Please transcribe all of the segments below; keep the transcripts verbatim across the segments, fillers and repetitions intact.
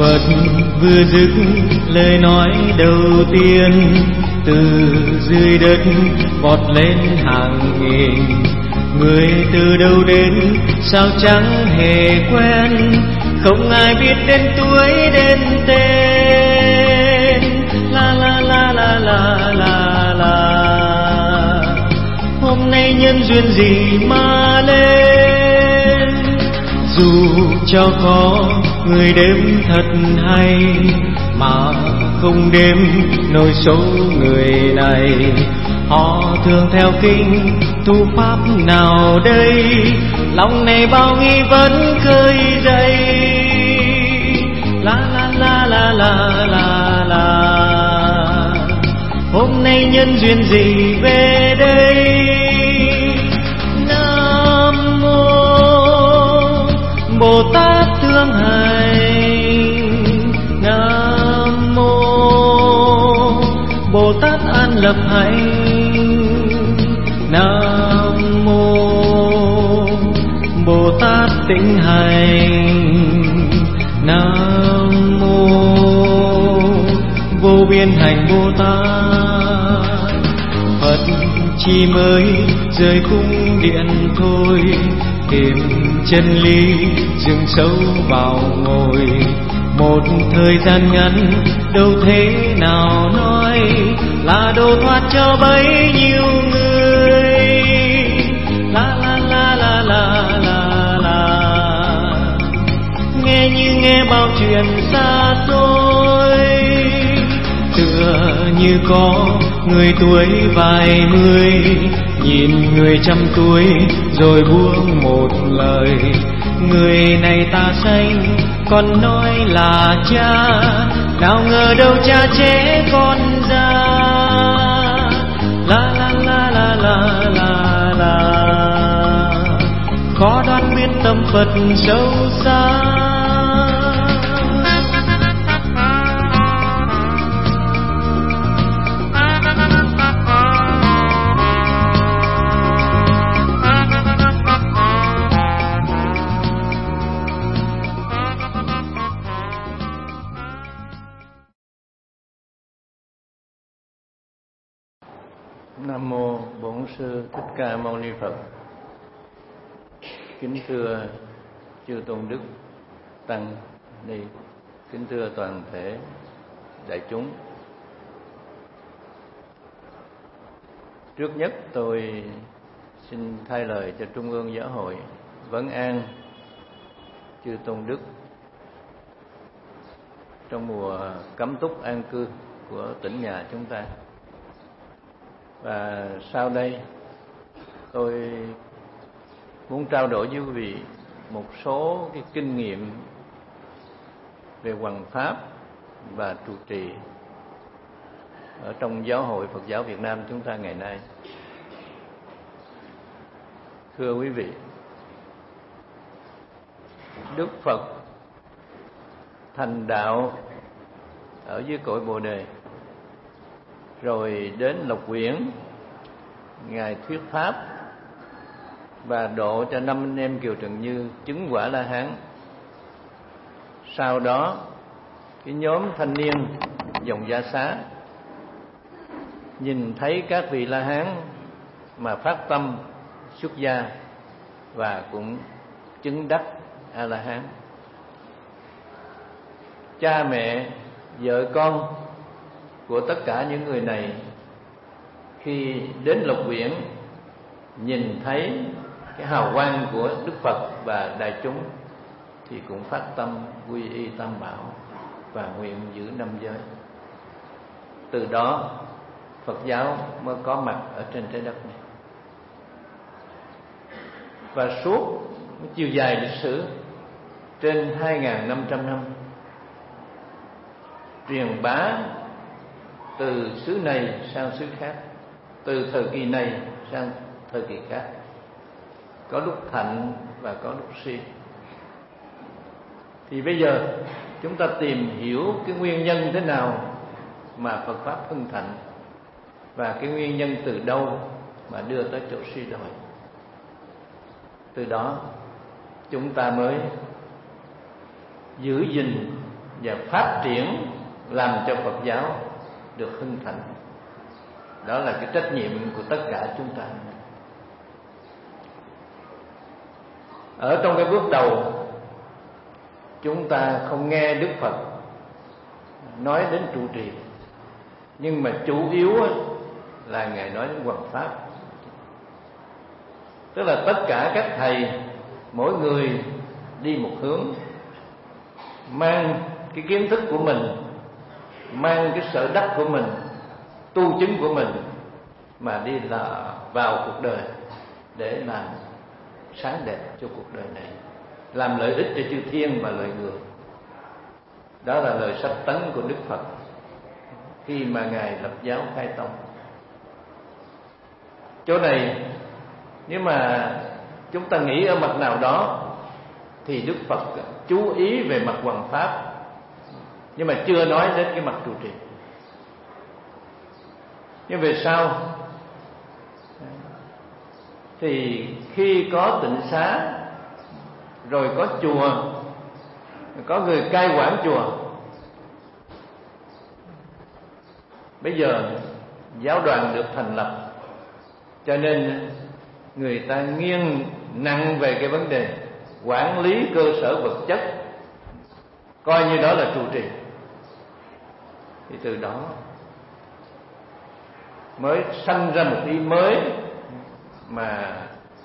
Phật vừa dứt lời nói đầu tiên, từ dưới đất vọt lên hàng nghìn người. Từ đâu đến sao chẳng hề quen, không ai biết đến tuổi đến tên. La la la la la la la, hôm nay nhân duyên gì mà lên. Dù cho có người đếm thật hay, mà không đếm nổi số người này. Họ thường theo kinh tu pháp nào đây, lòng này bao nghi vấn khơi dậy. La la la la la la la, hôm nay nhân duyên gì về đây. Nam mô Bồ Tát thương hành, Nam mô Bồ Tát an lập hạnh, Nam mô Bồ Tát tịnh hành, Nam mô vô biên hành Bồ Tát. Phật chỉ mới rời cung điện thôi, tìm chân lý dừng sâu vào ngồi. Một thời gian ngắn đâu thế nào nói, là độ thoát cho bấy nhiêu người. La la la la la la la, nghe như nghe bao chuyện xa xôi. Tựa như có người tuổi vài mươi, nhìn người trăm tuổi rồi buông một lời. Người này ta sanh còn nói là cha, nào ngờ đâu cha trẻ con ra. La la la la la la la, khó đoán biết tâm Phật sâu xa. Nam mô Bổn Sư Thích Ca Mâu Ni Phật. Kính thưa chư tôn đức tăng ni, kính thưa toàn thể đại chúng. Trước nhất tôi xin thay lời cho Trung ương Giáo hội vấn an chư tôn đức trong mùa cấm túc an cư của tỉnh nhà chúng ta. Và sau đây tôi muốn trao đổi với quý vị một số cái kinh nghiệm về hoằng pháp và trụ trì ở trong Giáo hội Phật giáo Việt Nam chúng ta ngày nay. Thưa quý vị, Đức Phật thành đạo ở dưới cội Bồ Đề, rồi đến Lộc Quyển ngài thuyết pháp và độ cho năm anh em Kiều Trần Như chứng quả La Hán. Sau đó cái nhóm thanh niên dòng Gia Xá nhìn thấy các vị La Hán mà phát tâm xuất gia và cũng chứng đắc A La Hán. Cha mẹ, vợ con của tất cả những người này khi đến Lộc Quyển nhìn thấy cái hào quang của Đức Phật và đại chúng thì cũng phát tâm quy y Tam Bảo và nguyện giữ năm giới. Từ đó Phật giáo mới có mặt ở trên trái đất này. Và suốt chiều dài lịch sử trên hai nghìn năm trăm năm truyền bá từ xứ này sang xứ khác, từ thời kỳ này sang thời kỳ khác, có lúc thạnh và có lúc suy. Thì bây giờ chúng ta tìm hiểu cái nguyên nhân thế nào mà Phật pháp hưng thạnh, và cái nguyên nhân từ đâu mà đưa tới chỗ suy đồi. Từ đó chúng ta mới giữ gìn và phát triển, làm cho Phật giáo được hưng thịnh. Đó là cái trách nhiệm của tất cả chúng ta. Ở trong cái bước đầu, chúng ta không nghe Đức Phật nói đến trụ trì, nhưng mà chủ yếu là Ngài nói đến hoằng pháp. Tức là tất cả các thầy, mỗi người đi một hướng, mang cái kiến thức của mình, mang cái sở đắc của mình, tu chứng của mình mà đi là vào cuộc đời để làm sáng đẹp cho cuộc đời này, làm lợi ích cho chư thiên và loài người. Đó là lời sách tấn của Đức Phật khi mà Ngài lập giáo khai tông. Chỗ này nếu mà chúng ta nghĩ ở mặt nào đó thì Đức Phật chú ý về mặt hoằng pháp, nhưng mà chưa nói đến cái mặt trụ trì. Nhưng về sau thì khi có tịnh xá, rồi có chùa, có người cai quản chùa, bây giờ giáo đoàn được thành lập, cho nên người ta nghiêng nặng về cái vấn đề quản lý cơ sở vật chất, coi như đó là trụ trì. Thì từ đó mới sanh ra một ý mới mà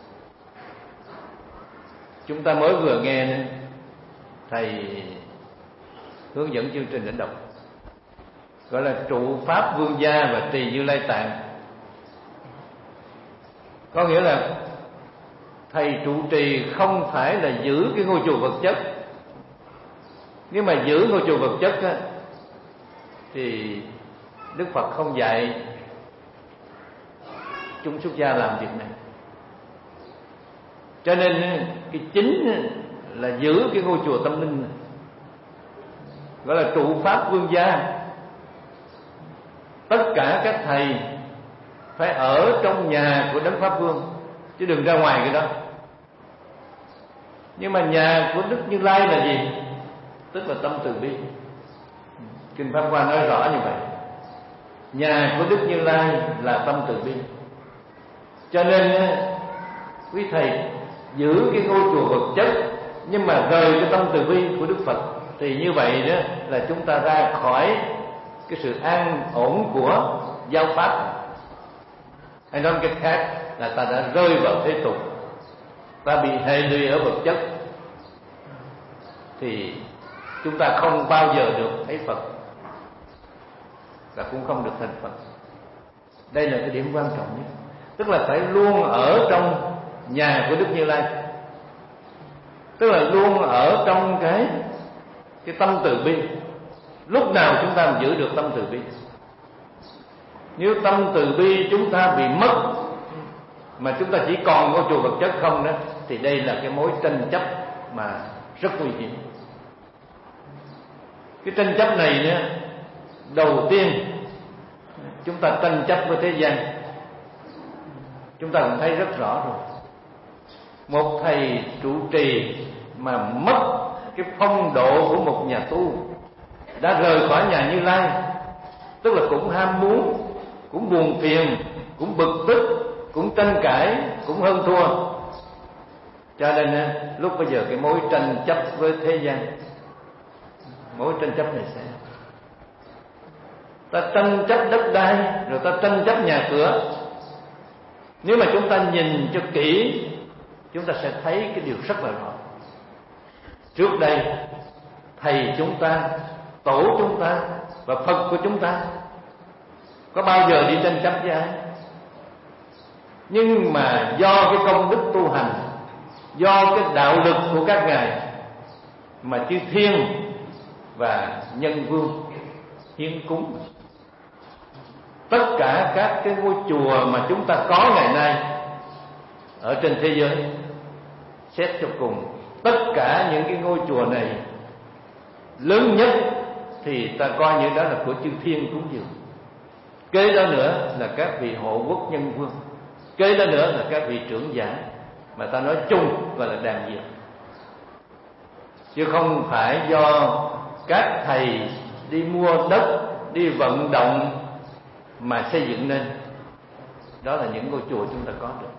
chúng ta mới vừa nghe thầy hướng dẫn chương trình đã đọc, gọi là trụ pháp vương gia và trì Như Lai Tạng. Có nghĩa là thầy trụ trì không phải là giữ cái ngôi chùa vật chất. Nếu mà giữ ngôi chùa vật chất á, thì Đức Phật không dạy chúng xuất gia làm việc này. Cho nên cái chính là giữ cái ngôi chùa tâm linh này, gọi là trụ pháp vương gia. Tất cả các thầy phải ở trong nhà của Đấng Pháp Vương, chứ đừng ra ngoài cái đó. Nhưng mà nhà của Đức Như Lai là gì? Tức là tâm từ bi. Kinh Pháp Hoa nói rõ như vậy. Nhà của Đức Như Lai là tâm từ bi. Cho nên quý thầy giữ cái ngôi chùa vật chất, nhưng mà rời cái tâm từ bi của Đức Phật, thì như vậy đó là chúng ta ra khỏi cái sự an ổn của giáo pháp. Hay nói cách khác là ta đã rơi vào thế tục, ta bị hệ lụy ở vật chất, thì chúng ta không bao giờ được thấy Phật, và cũng không được thành Phật. Đây là cái điểm quan trọng nhất. Tức là phải luôn ở trong nhà của Đức Như Lai, tức là luôn ở trong cái cái tâm từ bi. Lúc nào chúng ta giữ được tâm từ bi? Nếu tâm từ bi chúng ta bị mất, mà chúng ta chỉ còn ngôi chùa vật chất không đó, thì đây là cái mối tranh chấp mà rất nguy hiểm. Cái tranh chấp này nữa, đầu tiên chúng ta tranh chấp với thế gian. Chúng ta cũng thấy rất rõ rồi. Một thầy trụ trì mà mất cái phong độ của một nhà tu, đã rời khỏi nhà Như Lai, tức là cũng ham muốn, cũng buồn phiền, cũng bực tức, cũng tranh cãi, cũng hơn thua. Cho nên lúc bây giờ cái mối tranh chấp với thế gian, mối tranh chấp này sẽ ta tranh chấp đất đai, rồi ta tranh chấp nhà cửa. Nếu mà chúng ta nhìn cho kỹ, chúng ta sẽ thấy cái điều rất là rõ. Trước đây thầy chúng ta, tổ chúng ta và Phật của chúng ta có bao giờ đi tranh chấp với ai? Nhưng mà do cái công đức tu hành, do cái đạo lực của các ngài, mà chư thiên và nhân vương hiến cúng. Tất cả các cái ngôi chùa mà chúng ta có ngày nay ở trên thế giới, xét cho cùng, tất cả những cái ngôi chùa này lớn nhất thì ta coi như đó là của chư thiên cúng dường. Kế đó nữa là các vị hộ quốc nhân vương. Kế đó nữa là các vị trưởng giả, mà ta nói chung gọi là đàn diệt. Chứ không phải do các thầy đi mua đất, đi vận động mà xây dựng nên. Đó là những ngôi chùa chúng ta có được.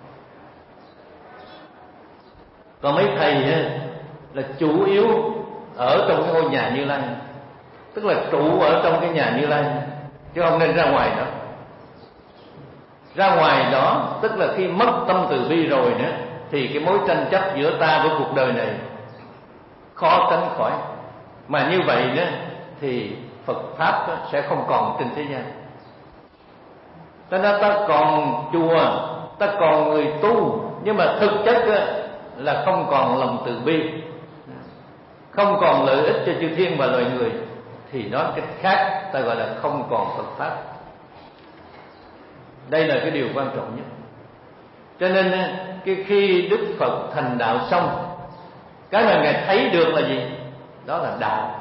Còn mấy thầy là chủ yếu ở trong cái ngôi nhà Như Lai, tức là trụ ở trong cái nhà Như Lai, chứ không nên ra ngoài đó. Ra ngoài đó tức là khi mất tâm từ bi rồi nữa, thì cái mối tranh chấp giữa ta với cuộc đời này khó tránh khỏi. Mà như vậy nữa thì Phật Pháp sẽ không còn trên thế gian. Cho nên ta còn chùa, ta còn người tu, nhưng mà thực chất là không còn lòng từ bi, không còn lợi ích cho chư thiên và loài người, thì nói cách khác ta gọi là không còn Phật Pháp. Đây là cái điều quan trọng nhất. Cho nên cái khi Đức Phật thành đạo xong, cái mà Ngài thấy được là gì? Đó là đạo.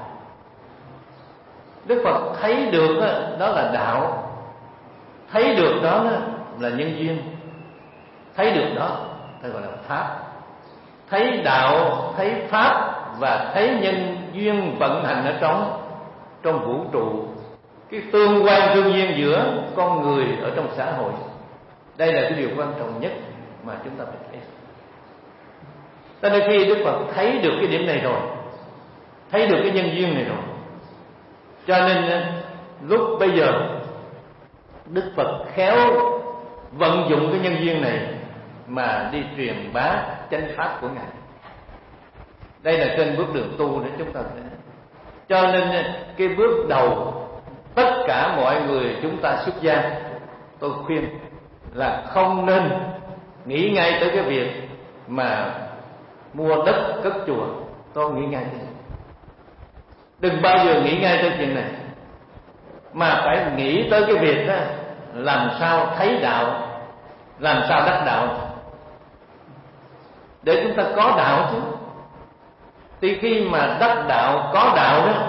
Đức Phật thấy được đó là đạo. Thấy được đó là nhân duyên. Thấy được đó ta gọi là Pháp. Thấy đạo, thấy Pháp và thấy nhân duyên vận hành ở trong trong vũ trụ, cái tương quan tương duyên giữa con người ở trong xã hội. Đây là cái điều quan trọng nhất mà chúng ta phải thấy. Cho nên khi Đức Phật thấy được cái điểm này rồi, thấy được cái nhân duyên này rồi, cho nên lúc bây giờ Đức Phật khéo vận dụng cái nhân duyên này mà đi truyền bá chánh pháp của Ngài. Đây là trên bước đường tu để chúng ta thấy. Cho nên cái bước đầu tất cả mọi người chúng ta xuất gia, tôi khuyên là không nên nghĩ ngay tới cái việc mà mua đất cất chùa. Tôi nghĩ ngay tới, đừng bao giờ nghĩ ngay tới chuyện này, mà phải nghĩ tới cái việc đó, làm sao thấy đạo, làm sao đắc đạo, để chúng ta có đạo chứ. Thì khi mà đắc đạo, có đạo đó,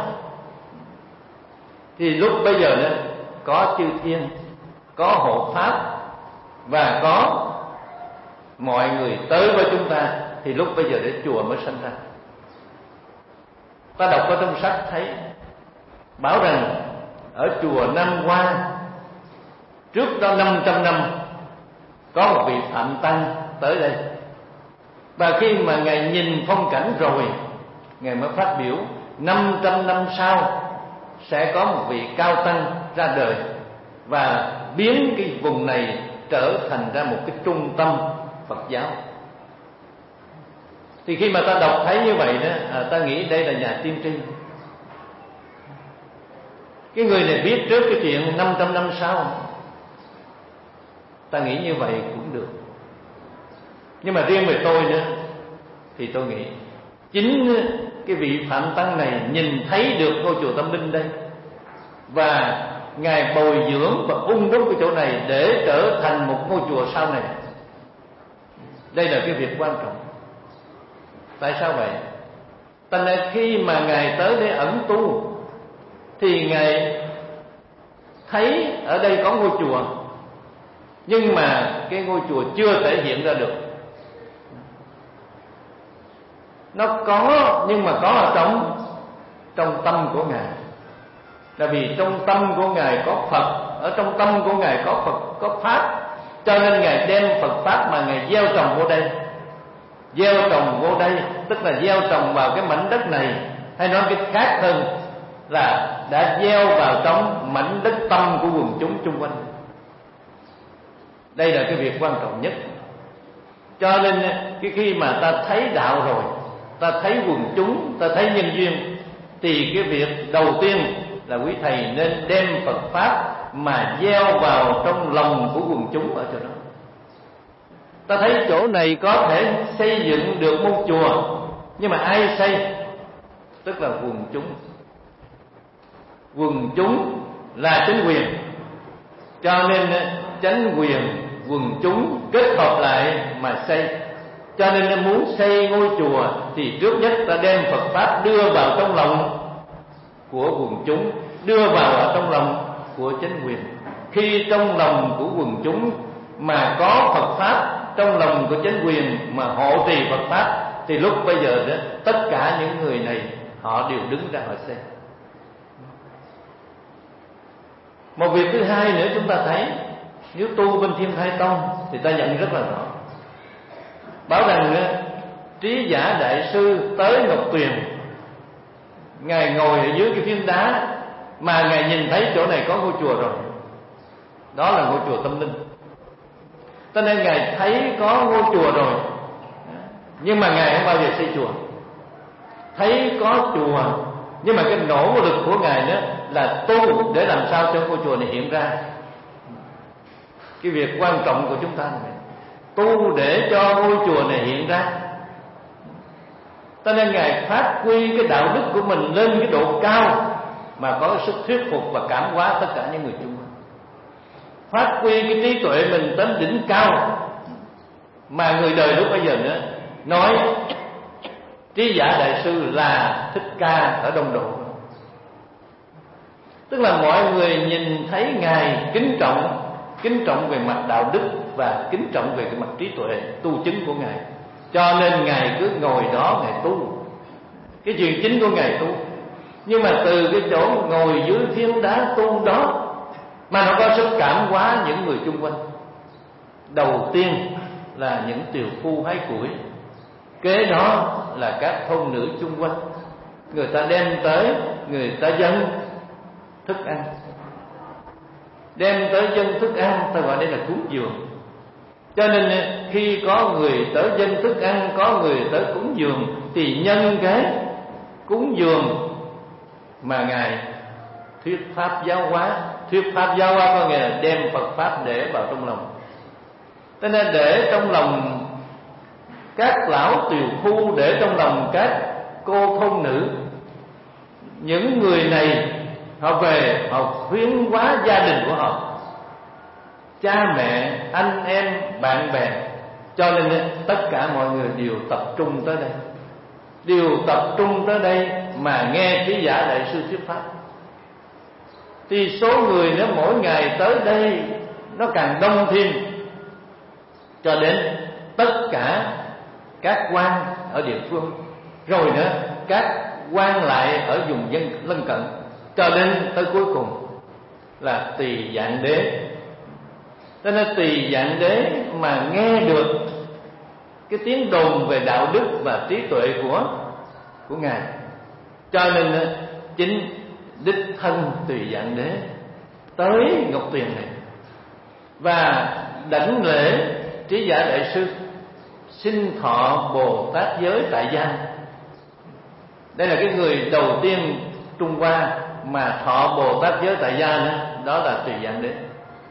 thì lúc bây giờ đó có chư thiên, có hộ pháp và có mọi người tới với chúng ta, thì lúc bây giờ để chùa mới sinh ra. Ta đọc ở trong sách thấy bảo rằng ở chùa Nam Hoa trước đó năm trăm năm có một vị Phạm Tăng tới đây, và khi mà Ngài nhìn phong cảnh rồi, Ngài mới phát biểu năm trăm năm sau sẽ có một vị cao tăng ra đời và biến cái vùng này trở thành ra một cái trung tâm Phật giáo. Thì khi mà ta đọc thấy như vậy đó, à, ta nghĩ đây là nhà tiên tri. Cái người này biết trước cái chuyện năm trăm năm sau, ta nghĩ như vậy cũng được. Nhưng mà riêng về tôi nữa thì tôi nghĩ chính cái vị Phạm Tăng này nhìn thấy được ngôi chùa Tâm Linh đây, và Ngài bồi dưỡng và ung đúc cái chỗ này để trở thành một ngôi chùa sau này. Đây là cái việc quan trọng. Tại sao vậy? Tại nên khi mà Ngài tới để ẩn tu thì Ngài thấy ở đây có ngôi chùa, nhưng mà cái ngôi chùa chưa thể hiện ra được. Nó có, nhưng mà có ở trong trong tâm của Ngài. Là vì trong tâm của Ngài có Phật, ở trong tâm của Ngài có Phật, có Pháp, cho nên Ngài đem Phật Pháp mà Ngài gieo trồng vô đây. Gieo trồng vô đây tức là gieo trồng vào cái mảnh đất này, hay nói cách khác hơn là đã gieo vào trong mảnh đất tâm của quần chúng chung quanh. Đây là cái việc quan trọng nhất. Cho nên cái khi mà ta thấy đạo rồi, ta thấy quần chúng, ta thấy nhân duyên, thì cái việc đầu tiên là quý thầy nên đem Phật Pháp mà gieo vào trong lòng của quần chúng ở chỗ đó. Ta thấy chỗ này có thể xây dựng được một chùa, nhưng mà ai xây? Tức là quần chúng. Quần chúng là chính quyền, cho nên chánh quyền, quần chúng kết hợp lại mà xây. Cho nên muốn xây ngôi chùa thì trước nhất ta đem Phật Pháp đưa vào trong lòng của quần chúng, đưa vào ở trong lòng của chánh quyền. Khi trong lòng của quần chúng mà có Phật Pháp, trong lòng của chánh quyền mà hộ trì Phật Pháp, thì lúc bây giờ đó tất cả những người này họ đều đứng ra họ xây. Một việc thứ hai nữa chúng ta thấy, nếu tu bên Thiên Thai Tông thì ta nhận rất là rõ, bảo rằng Trí Giả Đại Sư tới Ngọc Tuyền, Ngài ngồi ở dưới cái phiến đá mà Ngài nhìn thấy chỗ này có ngôi chùa rồi, đó là ngôi chùa tâm linh. Cho nên Ngài thấy có ngôi chùa rồi, nhưng mà Ngài không bao giờ xây chùa. Thấy có chùa, nhưng mà cái nỗ lực của Ngài nữa là tu để làm sao cho ngôi chùa này hiện ra. Cái việc quan trọng của chúng ta này, tu để cho ngôi chùa này hiện ra. Cho nên Ngài phát huy cái đạo đức của mình lên cái độ cao mà có sức thuyết phục và cảm hóa tất cả những người chung quanh. Phát huy cái trí tuệ mình đến đỉnh cao mà người đời lúc bây giờ nữa nói Trí Giả Đại Sư là Thích Ca ở Đông Độ. Tức là mọi người nhìn thấy Ngài kính trọng, kính trọng về mặt đạo đức và kính trọng về cái mặt trí tuệ tu chứng của Ngài. Cho nên Ngài cứ ngồi đó Ngài tu, cái chuyện chính của Ngài tu. Nhưng mà từ cái chỗ ngồi dưới phiến đá tu đó mà nó có sức cảm hóa những người chung quanh. Đầu tiên là những tiều phu hái củi, kế đó là các thôn nữ chung quanh. Người ta đem tới, người ta dâng thức ăn, đem tới dâng thức ăn, ta gọi đây là cúng dường. Cho nên khi có người tới dâng thức ăn, có người tới cúng dường, thì nhân cái cúng dường mà Ngài thuyết pháp giáo hóa. Thuyết pháp giáo hóa có nghĩa là đem Phật pháp để vào trong lòng. Cho nên để trong lòng các lão tiều phu, để trong lòng các cô thôn nữ, những người này họ về họ khuyến hóa gia đình của họ, cha mẹ, anh em, bạn bè. Cho nên tất cả mọi người đều tập trung tới đây, đều tập trung tới đây mà nghe Trí Giả Đại Sư thuyết pháp. Thì số người nữa mỗi ngày tới đây nó càng đông thêm, cho đến tất cả các quan ở địa phương, rồi nữa các quan lại ở vùng dân lân cận, cho đến tới cuối cùng là Tỳ Dạng Đế. Cho nên Tỳ Dạng Đế mà nghe được cái tiếng đồn về đạo đức và trí tuệ của của Ngài, cho nên chính đích thân Tỳ Dạng Đế tới Ngọc Tuyền này và đảnh lễ Trí Giả Đại Sư xin thọ Bồ Tát giới tại gia. Đây là cái người đầu tiên Trung Hoa mà thọ Bồ Tát giới tại gia nữa, đó là Tỳ Dạng Đế.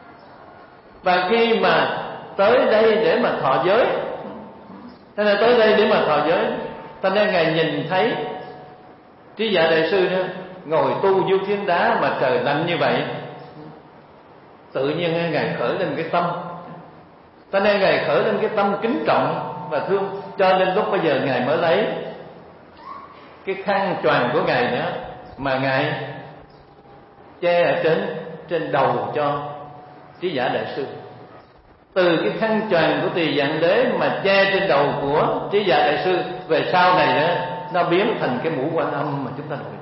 Và khi mà tới đây để mà thọ giới, thế nên tới đây để mà thọ giới, cho nên Ngài nhìn thấy Trí Giả Đại Sư nữa ngồi tu dưới phiến đá mà trời lạnh như vậy, tự nhiên Ngài khởi lên cái tâm, cho nên Ngài khởi lên cái tâm kính trọng và thương. Cho nên lúc bây giờ Ngài mới lấy cái khăn choàng của Ngài nữa mà Ngài che ở trên trên đầu cho Trí Giả Đại Sư. Từ cái khăn choàng của Tỳ Dạng Đế mà che trên đầu của Trí Giả Đại Sư, về sau này đó, nó biến thành cái mũ Quan Âm mà chúng ta nói.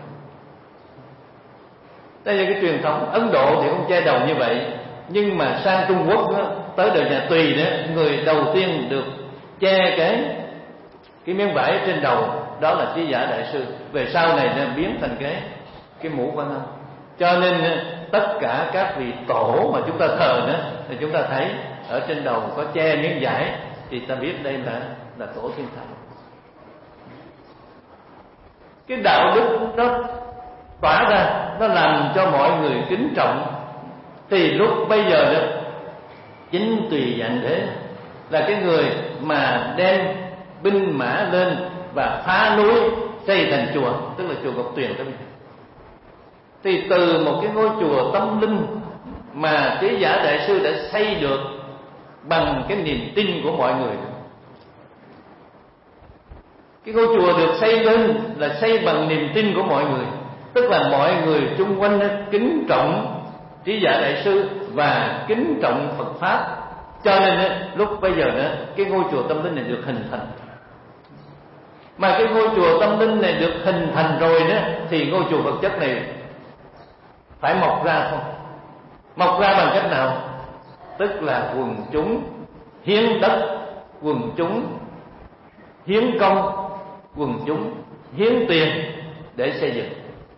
Đây là cái truyền thống. Ấn Độ thì không che đầu như vậy, nhưng mà sang Trung Quốc đó, tới đời nhà Tùy đó, người đầu tiên được che cái cái miếng vải trên đầu đó là Trí Giả Đại Sư. Về sau này nó biến thành cái cái mũ Quan Âm. Cho nên tất cả các vị tổ mà chúng ta thờ nữa thì chúng ta thấy ở trên đầu có che miếng vải, thì ta biết đây là là tổ Thiên Thai. Cái đạo đức nó tỏa ra, nó làm cho mọi người kính trọng. Thì lúc bây giờ đó, chính Tỳ Dạng Đế là cái người mà đem binh mã lên và phá núi xây thành chùa, tức là chùa Ngọc Tuyền đó. Thì từ một cái ngôi chùa tâm linh mà Trí Giả Đại Sư đã xây được bằng cái niềm tin của mọi người. Cái ngôi chùa được xây lên là xây bằng niềm tin của mọi người, tức là mọi người chung quanh kính trọng Trí Giả Đại Sư và kính trọng Phật pháp. Cho nên lúc bây giờ nữa, cái ngôi chùa tâm linh này được hình thành. Mà cái ngôi chùa tâm linh này được hình thành rồi đó, thì ngôi chùa vật chất này phải mọc ra thôi. Mọc ra bằng cách nào? Tức là quần chúng hiến đất, quần chúng hiến công, quần chúng hiến tiền để xây dựng.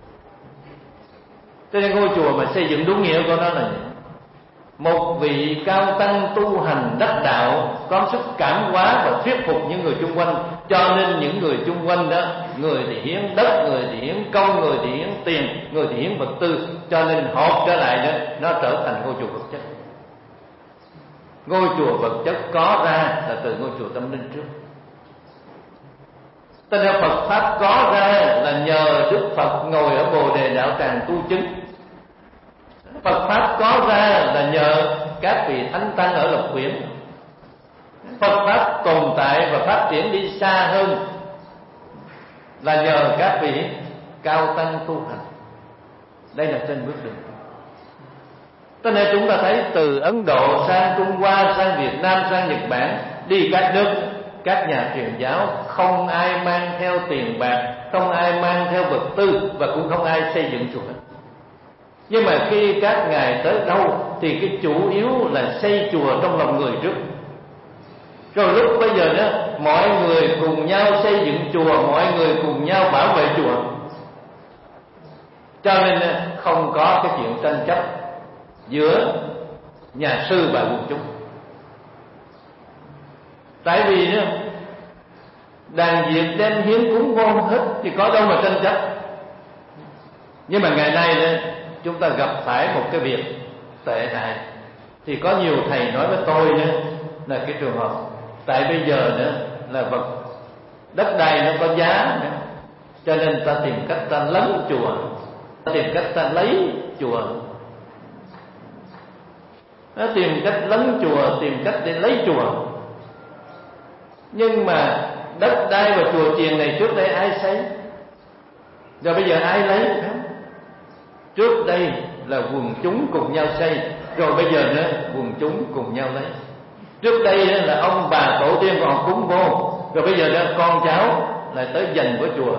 Cho nên ngôi chùa mà xây dựng đúng nghĩa của nó là một vị cao tăng tu hành đắc đạo có sức cảm hóa và thuyết phục những người chung quanh, cho nên những người chung quanh đó, người thì hiến đất, người thì hiến công, người thì hiến tiền, người thì hiến vật tư, cho nên hợp trở lại đó nó trở thành ngôi chùa vật chất. Ngôi chùa vật chất có ra là từ ngôi chùa tâm linh trước. Cho nên Phật pháp có ra là nhờ Đức Phật ngồi ở Bồ Đề Đạo Tràng tu chứng. Phật pháp có ra là nhờ các vị thánh tăng ở Lộc Quyển. Phật pháp tồn tại và phát triển đi xa hơn là nhờ các vị cao tăng tu hành. Đây là trên bước đường. Cho nên chúng ta thấy từ Ấn Độ sang Trung Hoa, sang Việt Nam, sang Nhật Bản, đi các nước, các nhà truyền giáo không ai mang theo tiền bạc, không ai mang theo vật tư, và cũng không ai xây dựng chùa. Nhưng mà khi các ngài tới đâu thì cái chủ yếu là xây chùa trong lòng người trước. Rồi lúc bây giờ đó, mọi người cùng nhau xây dựng chùa, mọi người cùng nhau bảo vệ chùa. Cho nên không có cái chuyện tranh chấp giữa nhà sư và quần chúng. Tại vì đó, đàn Việt đem hiến cúng vô hết thì có đâu mà tranh chấp. Nhưng mà ngày nay đó, chúng ta gặp phải một cái việc tệ hại. Thì có nhiều thầy nói với tôi đó, là cái trường hợp tại bây giờ nữa là vật đất đai nó có giá nữa, cho nên ta tìm cách ta lấn chùa, ta tìm cách ta lấy chùa, nó tìm cách lấn chùa, tìm cách để lấy chùa. Nhưng mà đất đai và chùa chiền này trước đây ai xây? Rồi bây giờ ai lấy? Trước đây là quần chúng cùng nhau xây, rồi bây giờ nữa quần chúng cùng nhau lấy. Trước đây là ông bà tổ tiên còn cúng vô, rồi bây giờ đó con cháu lại tới giành của chùa.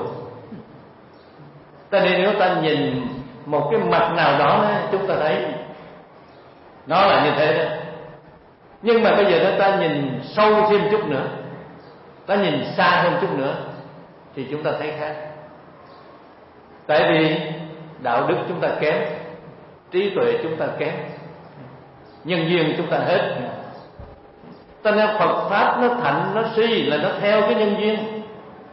Cho nên nếu ta nhìn một cái mặt nào đó, chúng ta thấy nó là như thế đó. Nhưng mà bây giờ đó ta nhìn sâu thêm chút nữa, ta nhìn xa hơn chút nữa, thì chúng ta thấy khác. Tại vì đạo đức chúng ta kém, trí tuệ chúng ta kém, nhân duyên chúng ta hết. Cho nên Phật pháp nó thạnh, nó suy là nó theo cái nhân duyên.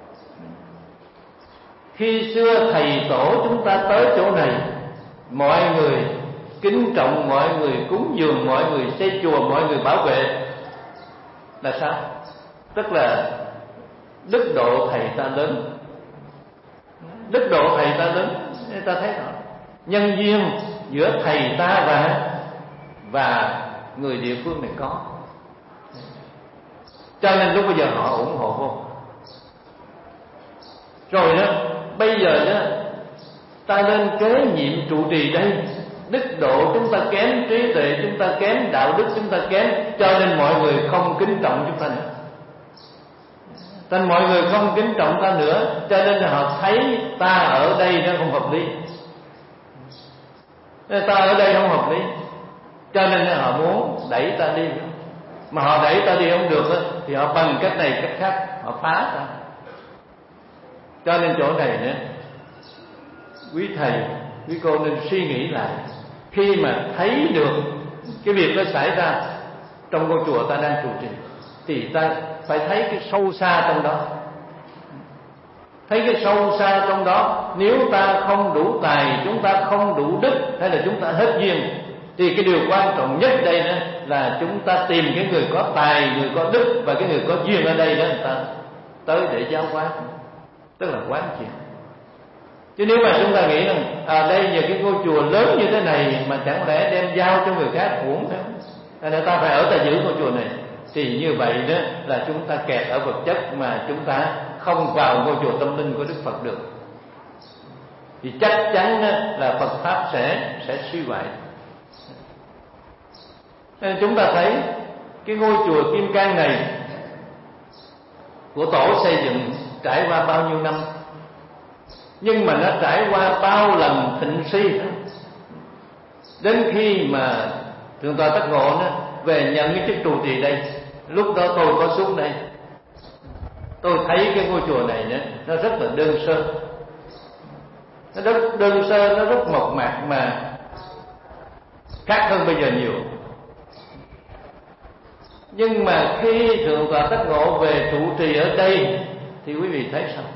Khi xưa thầy tổ chúng ta tới chỗ này, mọi người kính trọng, mọi người cúng dường, mọi người xây chùa, mọi người bảo vệ. Là sao? Tức là đức độ thầy ta lớn, đức độ thầy ta lớn. Nên ta thấy rõ nhân duyên giữa thầy ta và và người địa phương này có. Cho nên lúc bây giờ họ ủng hộ vô. Rồi đó, bây giờ đó ta nên kế nhiệm trụ trì đây. Đức độ chúng ta kém, trí tuệ chúng ta kém, đạo đức chúng ta kém, cho nên mọi người không kính trọng chúng ta nữa. Cho nên mọi người không kính trọng ta nữa, cho nên họ thấy ta ở đây nó không hợp lý, ta ở đây không hợp lý, cho nên họ muốn đẩy ta đi. Mà họ đẩy ta đi không được đó, thì họ bằng cách này cách khác họ phá ta. Cho nên chỗ này nữa, quý thầy, quý cô nên suy nghĩ lại. Khi mà thấy được cái việc nó xảy ra trong ngôi chùa ta đang trụ trì, thì ta phải thấy cái sâu xa trong đó. Thấy cái sâu xa trong đó. Nếu ta không đủ tài, chúng ta không đủ đức, hay là chúng ta hết duyên, thì cái điều quan trọng nhất đây đó là chúng ta tìm cái người có tài, người có đức, và cái người có duyên ở đây đó, người ta tới để giáo hóa, tức là quán chiếu. Chứ nếu mà chúng ta nghĩ rằng à, đây giờ cái ngôi chùa lớn như thế này mà chẳng lẽ đem giao cho người khác uổng thế, nên ta phải ở ta giữ ngôi chùa này, thì như vậy đó là chúng ta kẹt ở vật chất, mà chúng ta không vào ngôi chùa tâm linh của Đức Phật được, thì chắc chắn đó là Phật pháp sẽ sẽ suy bại. Nên chúng ta thấy cái ngôi chùa Kim Cang này của tổ xây dựng trải qua bao nhiêu năm, nhưng mà nó trải qua bao lần thịnh suy. Đến khi mà Thượng tọa Tất Ngộ nó về nhận cái chức trụ trì đây, lúc đó tôi có xuống đây, tôi thấy cái ngôi chùa này nó, nó rất là đơn sơ, nó rất đơn sơ, nó rất mộc mạc, mà khác hơn bây giờ nhiều. Nhưng mà khi Thượng tọa Tất Ngộ về trụ trì ở đây thì quý vị thấy sao?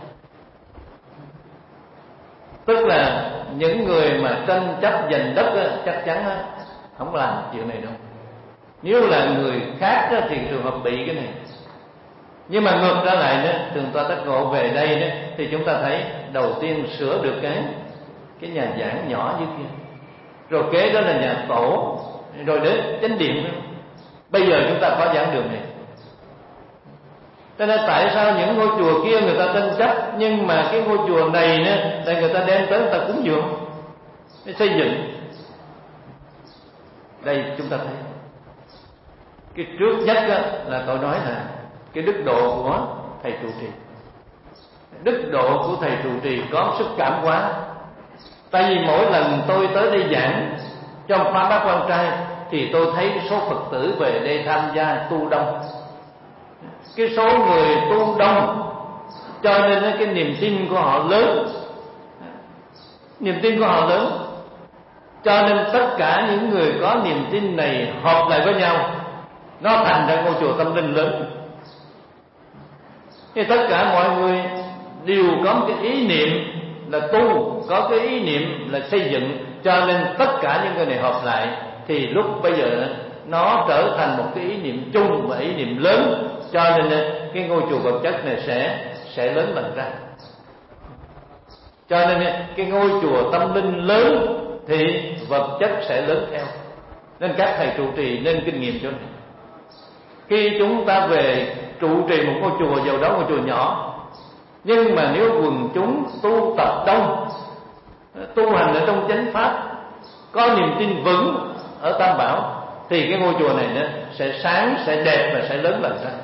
Tức là những người mà tranh chấp giành đất á, chắc chắn á, không làm chuyện này đâu. Nếu là người khác á, thì trường hợp bị cái này. Nhưng mà ngược trở lại đó, Thượng tọa Tất Ngộ về đây đó, thì chúng ta thấy đầu tiên sửa được cái cái nhà giảng nhỏ như kia, rồi kế đó là nhà tổ, rồi đến chánh điện đó. Bây giờ chúng ta có giảng đường này. Cho nên tại sao những ngôi chùa kia người ta tranh chấp, nhưng mà cái ngôi chùa này nữa là người ta đem tới người ta cúng dường, để xây dựng. Đây chúng ta thấy cái trước nhất là tôi nói là cái đức độ của thầy trụ trì. Đức độ của thầy trụ trì có sức cảm hóa. Tại vì mỗi lần tôi tới đây giảng trong khóa Bát Quan Trai thì tôi thấy số Phật tử về đây tham gia tu đông, cái số người tu đông, cho nên cái niềm tin của họ lớn, niềm tin của họ lớn. Cho nên tất cả những người có niềm tin này hợp lại với nhau, nó thành ra ngôi chùa tâm linh lớn. Thì tất cả mọi người đều có một cái ý niệm là tu, có cái ý niệm là xây dựng, cho nên tất cả những người này hợp lại thì lúc bây giờ nó trở thành một cái ý niệm chung và ý niệm lớn, cho nên cái ngôi chùa vật chất này sẽ sẽ lớn mạnh ra. Cho nên cái ngôi chùa tâm linh lớn thì vật chất sẽ lớn theo. Nên các thầy trụ trì nên kinh nghiệm cho này. Khi chúng ta về trụ trì một ngôi chùa, dầu đó ngôi chùa nhỏ, nhưng mà nếu quần chúng tu tập đông, tu hành ở trong chánh pháp, có niềm tin vững ở Tam Bảo, thì cái ngôi chùa này nó sẽ sáng, sẽ đẹp và sẽ lớn mạnh ra.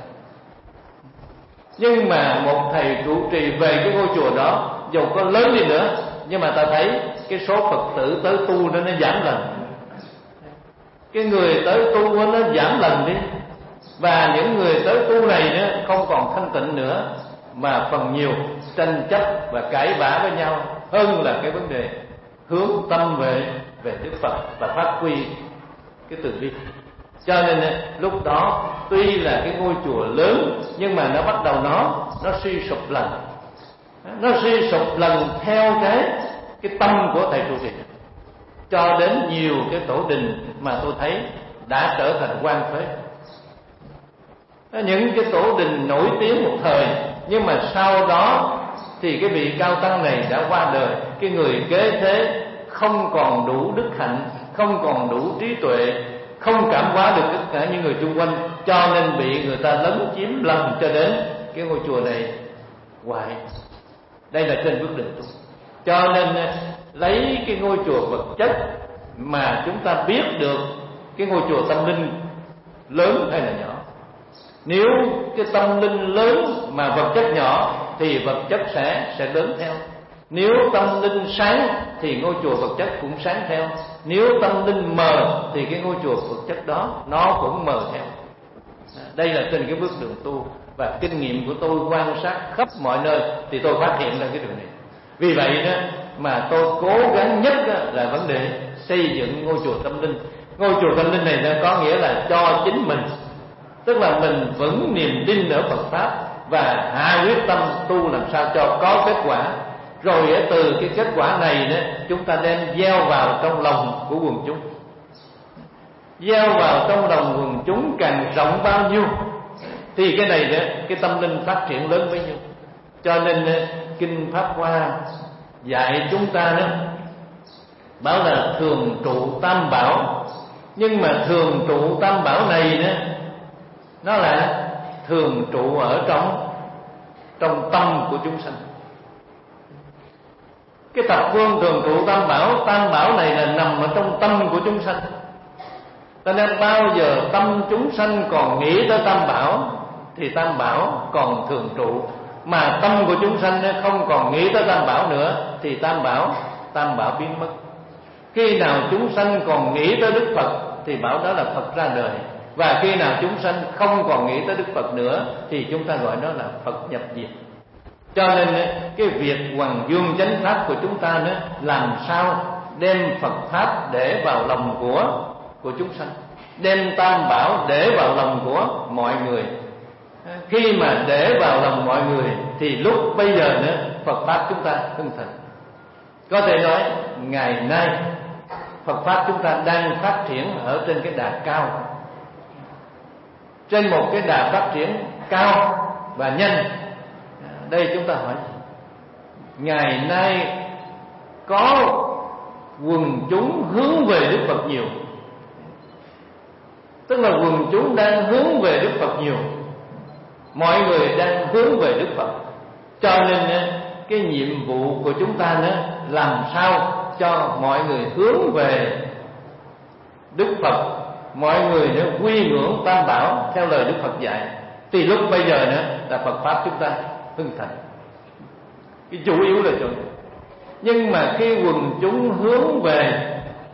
Nhưng mà một thầy trụ trì về cái ngôi chùa đó, dầu có lớn đi nữa, nhưng mà ta thấy cái số Phật tử tới tu nó nó giảm lần, cái người tới tu nó giảm lần đi, và những người tới tu này nữa không còn thanh tịnh nữa, mà phần nhiều tranh chấp và cãi vã với nhau hơn là cái vấn đề hướng tâm về về Đức Phật và phát huy cái từ bi. Cho nên lúc đó tuy là cái ngôi chùa lớn, nhưng mà nó bắt đầu nó nó suy sụp lần, nó suy sụp lần theo cái cái tâm của thầy trụ trì, cho đến nhiều cái tổ đình mà tôi thấy đã trở thành quan phế. Những cái tổ đình nổi tiếng một thời, nhưng mà sau đó thì cái vị cao tăng này đã qua đời, cái người kế thế không còn đủ đức hạnh, không còn đủ trí tuệ, không cảm hóa được tất cả những người chung quanh, cho nên bị người ta lấn chiếm lần cho đến cái ngôi chùa này hoài. Đây là trên bước đường tu. Cho nên lấy cái ngôi chùa vật chất mà chúng ta biết được cái ngôi chùa tâm linh lớn hay là nhỏ. Nếu cái tâm linh lớn mà vật chất nhỏ thì vật chất sẽ sẽ lớn theo. Nếu tâm linh sáng thì ngôi chùa vật chất cũng sáng theo. Nếu tâm linh mờ thì cái ngôi chùa vật chất đó nó cũng mờ theo. Đây là trên cái bước đường tu, và kinh nghiệm của tôi quan sát khắp mọi nơi thì tôi phát hiện ra cái điều này. Vì vậy đó mà tôi cố gắng nhất là vấn đề xây dựng ngôi chùa tâm linh. Ngôi chùa tâm linh này nó có nghĩa là cho chính mình, tức là mình vững niềm tin ở Phật pháp và hạ quyết tâm tu làm sao cho có kết quả. Rồi từ cái kết quả này đó, chúng ta đem gieo vào trong lòng của quần chúng. Gieo vào trong lòng quần chúng càng rộng bao nhiêu thì cái này đó, cái tâm linh phát triển lớn bấy nhiêu. Cho nên Kinh Pháp Hoa dạy chúng ta đó, bảo là thường trụ tam bảo. Nhưng mà thường trụ tam bảo này đó, nó là thường trụ ở trong trong tâm của chúng sanh. Cái thập phương thường trụ tam bảo, tam bảo này là nằm ở trong tâm của chúng sanh. Cho nên bao giờ tâm chúng sanh còn nghĩ tới tam bảo thì tam bảo còn thường trụ, mà tâm của chúng sanh không còn nghĩ tới tam bảo nữa thì tam bảo tam bảo biến mất. Khi nào chúng sanh còn nghĩ tới Đức Phật thì bảo đó là Phật ra đời. Và khi nào chúng sanh không còn nghĩ tới Đức Phật nữa thì chúng ta gọi đó là Phật nhập diệt. Cho nên cái việc hoằng dương chánh pháp của chúng ta nữa, làm sao đem Phật pháp để vào lòng của của chúng sanh, đem Tam Bảo để vào lòng của mọi người. Khi mà để vào lòng mọi người thì lúc bây giờ nữa Phật pháp chúng ta hưng thịnh. Có thể nói ngày nay Phật pháp chúng ta đang phát triển ở trên cái đà cao, trên một cái đà phát triển cao và nhanh. Đây chúng ta hỏi, ngày nay có quần chúng hướng về Đức Phật nhiều, tức là quần chúng đang hướng về Đức Phật nhiều, mọi người đang hướng về Đức Phật. Cho nên cái nhiệm vụ của chúng ta nữa, làm sao cho mọi người hướng về Đức Phật, mọi người nữa quy ngưỡng Tam Bảo theo lời Đức Phật dạy, thì lúc bây giờ nữa là Phật pháp chúng ta hưng thịnh. Cái chủ yếu là chỗ này. Nhưng mà khi quần chúng hướng về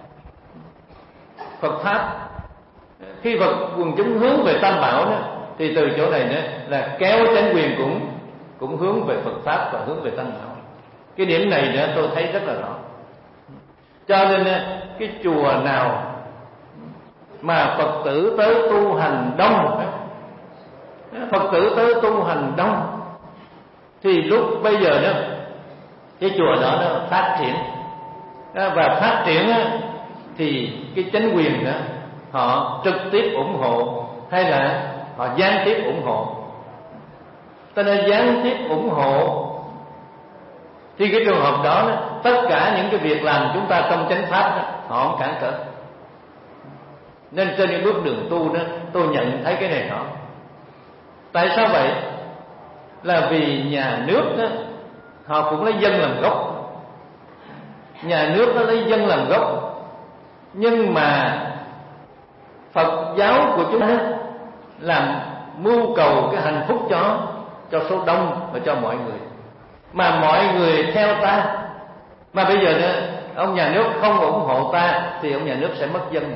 Phật pháp, khi Phật quần chúng hướng về Tam Bảo đó, thì từ chỗ này nữa là kéo chánh quyền cũng cũng hướng về Phật pháp và hướng về Tam Bảo. Cái điểm này nữa tôi thấy rất là rõ. Cho nên cái chùa nào mà Phật tử tới tu hành đông, Phật tử tới tu hành đông, thì lúc bây giờ đó cái chùa đó nó phát triển, và phát triển thì cái chánh quyền đó họ trực tiếp ủng hộ hay là họ gián tiếp ủng hộ. Cho nên gián tiếp ủng hộ thì cái trường hợp đó, đó tất cả những cái việc làm chúng ta trong chánh pháp đó, họ không cản trở. Nên trên cái bước đường tu đó tôi nhận thấy cái này rõ. Tại sao vậy? Là vì nhà nước đó, họ cũng lấy dân làm gốc. Nhà nước nó lấy dân làm gốc, nhưng mà Phật giáo của chúng ta làm mưu cầu cái hạnh phúc cho cho số đông và cho mọi người. Mà mọi người theo ta, mà bây giờ nữa ông nhà nước không ủng hộ ta thì ông nhà nước sẽ mất dân.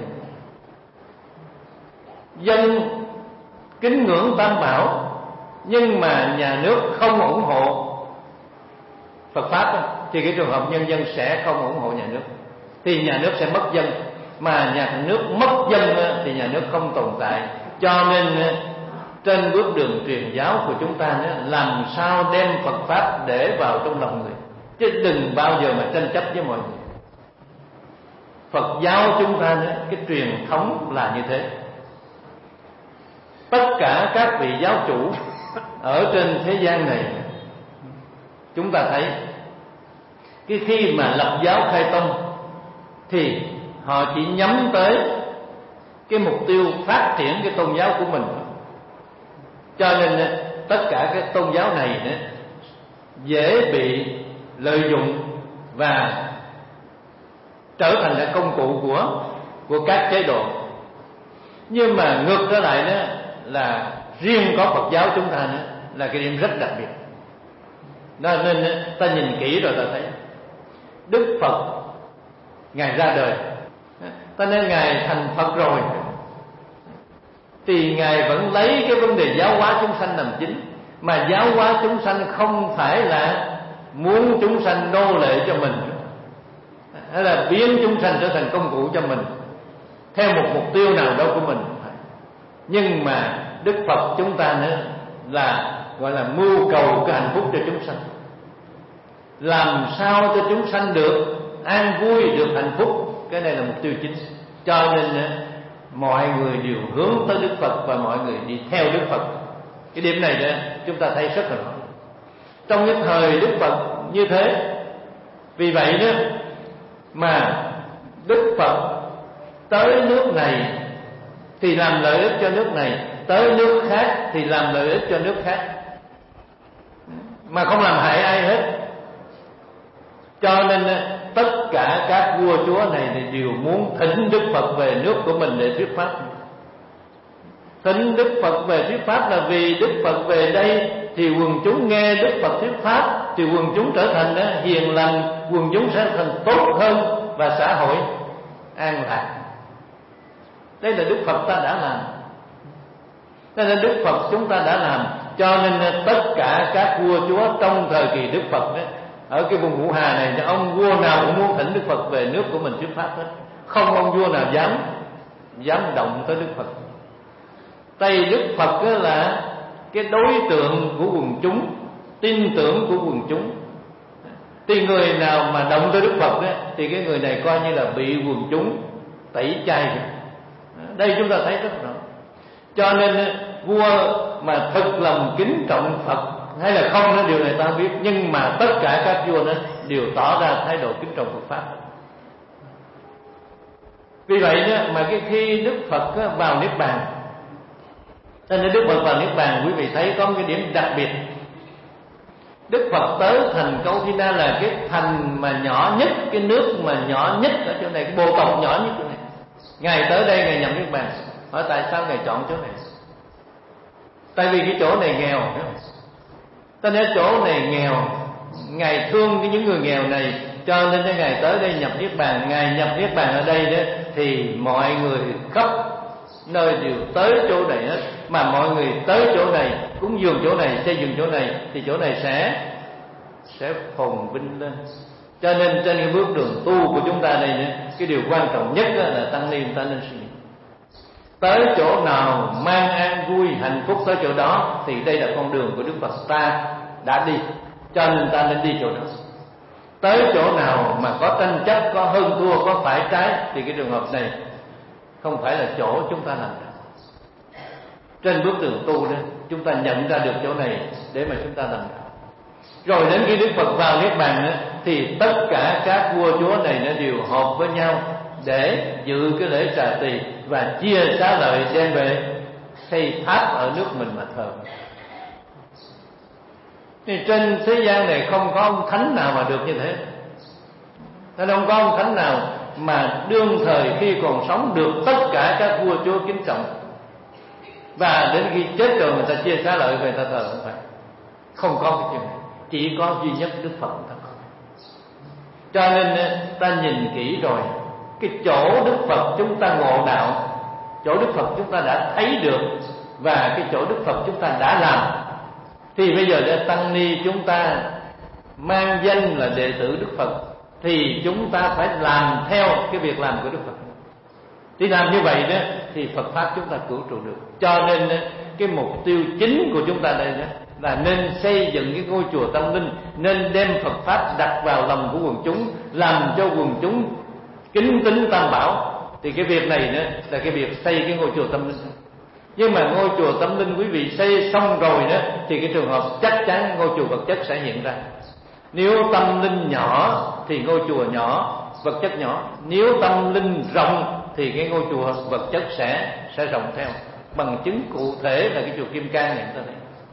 Dân kính ngưỡng Tam Bảo, nhưng mà nhà nước không ủng hộ Phật pháp thì cái trường hợp nhân dân sẽ không ủng hộ nhà nước, thì nhà nước sẽ mất dân. Mà nhà nước mất dân thì nhà nước không tồn tại. Cho nên trên bước đường truyền giáo của chúng ta làm sao đem Phật pháp để vào trong lòng người, chứ đừng bao giờ mà tranh chấp với mọi người. Phật giáo chúng ta cái truyền thống là như thế. Tất cả các vị giáo chủ ở trên thế gian này, chúng ta thấy cái khi mà lập giáo khai tông thì họ chỉ nhắm tới cái mục tiêu phát triển cái tôn giáo của mình. Cho nên tất cả các tôn giáo này dễ bị lợi dụng và trở thành là công cụ của của các chế độ. Nhưng mà ngược trở lại đó là riêng có Phật giáo chúng ta nữa là cái điểm rất đặc biệt. Đó nên ta nhìn kỹ rồi ta thấy Đức Phật Ngài ra đời, ta nên Ngài thành Phật rồi thì Ngài vẫn lấy cái vấn đề giáo hóa chúng sanh làm chính. Mà giáo hóa chúng sanh không phải là muốn chúng sanh nô lệ cho mình, hay là biến chúng sanh trở thành công cụ cho mình theo một mục tiêu nào đó của mình. Nhưng mà Đức Phật chúng ta nữa là gọi là mưu cầu cái hạnh phúc cho chúng sanh, làm sao cho chúng sanh được an vui, được hạnh phúc. Cái này là mục tiêu chính. Cho nên mọi người đều hướng tới Đức Phật và mọi người đi theo Đức Phật. Cái điểm này đó chúng ta thấy rất là rõ trong cái thời Đức Phật như thế. Vì vậy đó mà Đức Phật tới nước này thì làm lợi ích cho nước này, tới nước khác thì làm lợi ích cho nước khác, mà không làm hại ai hết. Cho nên tất cả các vua chúa này thì đều muốn thỉnh Đức Phật về nước của mình để thuyết pháp. Thỉnh Đức Phật về thuyết pháp là vì Đức Phật về đây thì quần chúng nghe Đức Phật thuyết pháp thì quần chúng trở thành hiền lành, quần chúng sẽ thành tốt hơn, và xã hội an lạc. Đây là Đức Phật ta đã làm. Đây là Đức Phật chúng ta đã làm. Cho nên tất cả các vua chúa trong thời kỳ Đức Phật đó, ở cái vùng Ngũ Hà này, ông vua nào cũng muốn thỉnh Đức Phật về nước của mình thuyết pháp hết. Không ông vua nào dám dám động tới Đức Phật. Tại Đức Phật đó là cái đối tượng của quần chúng, tin tưởng của quần chúng. Thì người nào mà động tới Đức Phật đó, thì cái người này coi như là bị quần chúng tẩy chay. Đây chúng ta thấy rất rõ. Cho nên vua mà thực lòng kính trọng Phật hay là không đó, điều này ta không biết. Nhưng mà tất cả các vua đó đều tỏ ra thái độ kính trọng Phật Pháp. Vì vậy đó, mà cái khi Đức Phật vào Niết Bàn, cho nên Đức Phật vào Niết Bàn, quý vị thấy có một cái điểm đặc biệt. Đức Phật tới thành Câu Thi Na là cái thành mà nhỏ nhất, cái nước mà nhỏ nhất ở chỗ này, cái bộ tộc nhỏ nhất chỗ này. Ngài tới đây Ngài nhập Niết Bàn. Hỏi tại sao Ngài chọn chỗ này? Tại vì cái chỗ này nghèo. Cho nên chỗ này nghèo, Ngài thương cái những người nghèo này, cho nên Ngài tới đây nhập Niết Bàn. Ngài nhập Niết Bàn ở đây đó, thì mọi người khắp nơi đều tới chỗ này hết. Mà mọi người tới chỗ này, cúng dường chỗ này, xây dựng chỗ này, thì chỗ này sẽ sẽ phồn vinh lên. Cho nên trên cái bước đường tu của chúng ta đây nữa, cái điều quan trọng nhất là tăng ni ta nên suy nghĩ. Tới chỗ nào mang an vui, hạnh phúc tới chỗ đó, thì đây là con đường của Đức Phật ta đã đi. Cho nên ta nên đi chỗ đó. Tới chỗ nào mà có tranh chấp, có hơn thua, có phải trái, thì cái trường hợp này không phải là chỗ chúng ta làm được. Trên bước đường tu đó, chúng ta nhận ra được chỗ này để mà chúng ta làm được. Rồi đến khi Đức Phật vào Niết Bàn đó, thì tất cả các vua chúa này nó đều họp với nhau để dự cái lễ trà tỳ và chia xá lợi đem về xây tháp ở nước mình mà thờ. Thì trên thế gian này không có ông thánh nào mà được như thế. Nên không có ông thánh nào mà đương thời khi còn sống được tất cả các vua chúa kính trọng, và đến khi chết rồi người ta chia xá lợi về người ta thờ. Không phải, không có cái chuyện này. Chỉ có duy nhất Đức Phật ta có. Cho nên ta nhìn kỹ rồi, cái chỗ Đức Phật chúng ta ngộ đạo, chỗ Đức Phật chúng ta đã thấy được, và cái chỗ Đức Phật chúng ta đã làm, thì bây giờ để tăng ni chúng ta mang danh là đệ tử Đức Phật, thì chúng ta phải làm theo cái việc làm của Đức Phật. Thì làm như vậy đó thì Phật Pháp chúng ta cứu trụ được. Cho nên cái mục tiêu chính của chúng ta đây đó là nên xây dựng cái ngôi chùa tâm linh, nên đem Phật Pháp đặt vào lòng của quần chúng, làm cho quần chúng kính tín Tam Bảo. Thì cái việc này đó là cái việc xây cái ngôi chùa tâm linh. Nhưng mà ngôi chùa tâm linh quý vị xây xong rồi đó, thì cái trường hợp chắc chắn ngôi chùa vật chất sẽ hiện ra. Nếu tâm linh nhỏ thì ngôi chùa nhỏ, vật chất nhỏ. Nếu tâm linh rộng thì cái ngôi chùa vật chất sẽ sẽ rộng theo. Bằng chứng cụ thể là cái chùa Kim Cang này ta thấy.